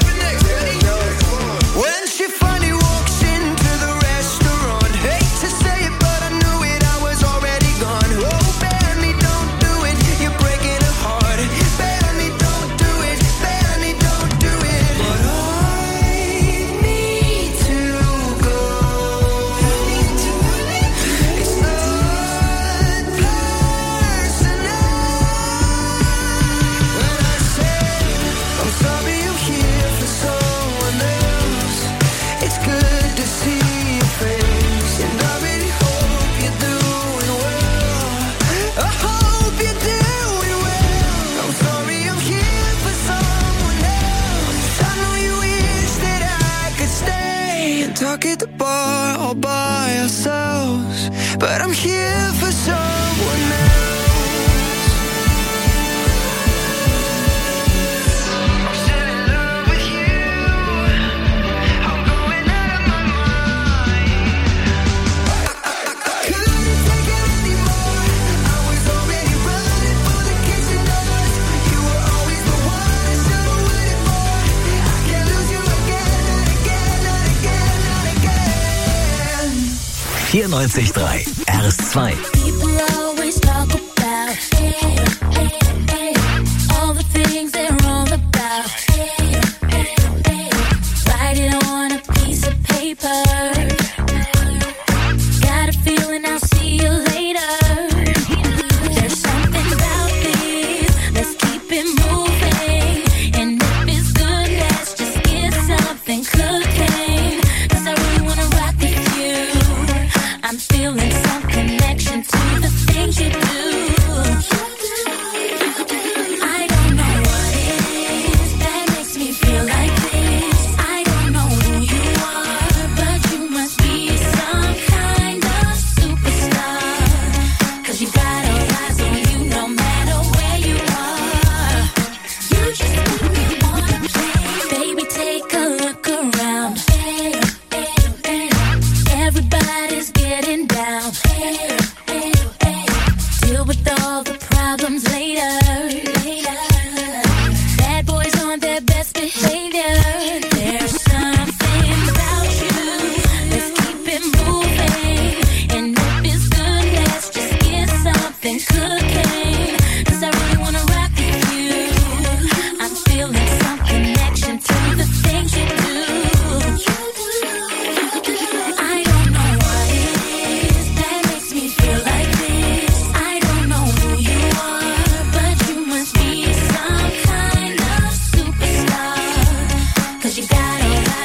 When she finally walks into the restaurant, hate to say it, but I knew it, I was already gone. Oh, Benny, don't do it, you're breaking her heart. Benny, don't do it, Benny, don't do it. But I need to go. It's not personal. When I said, I'm sorry I'm here for someone else. It's good to see your face, and I really hope you're doing well. I hope you're doing well. I'm sorry I'm here for someone else. I know you wish that I could stay and talk at the bar all by ourselves, but I'm here for someone else. I'm still in love with you. vierundneunzig Komma drei R S zwei. People always talk about all the things they're wrong about. Write it on a piece of paper. Got a feeling I'll see you later. There's something about this. Let's keep it moving. And if it's good, let's just get something cooking. 'Cause I really wanna rock with you. I'm feeling some connection to the things you do. I don't know what it is that makes me feel like this. I don't know who you are, but you must be some kind of superstar. 'Cause you got all eyes on you no matter where you are. You just make me wanna play. Baby, take a look around. Everybody's getting down. Deal with all the problems later. Bad boys on their best behavior. There's something about you. Let's keep it moving. And if it's good, let's just get something cooking. 'Cause I really wanna rock with you. I'm feeling some connection to the things you do. I don't know what it is that makes me feel like this. I don't know who you are, but you must be some kind of superstar. 'Cause you got all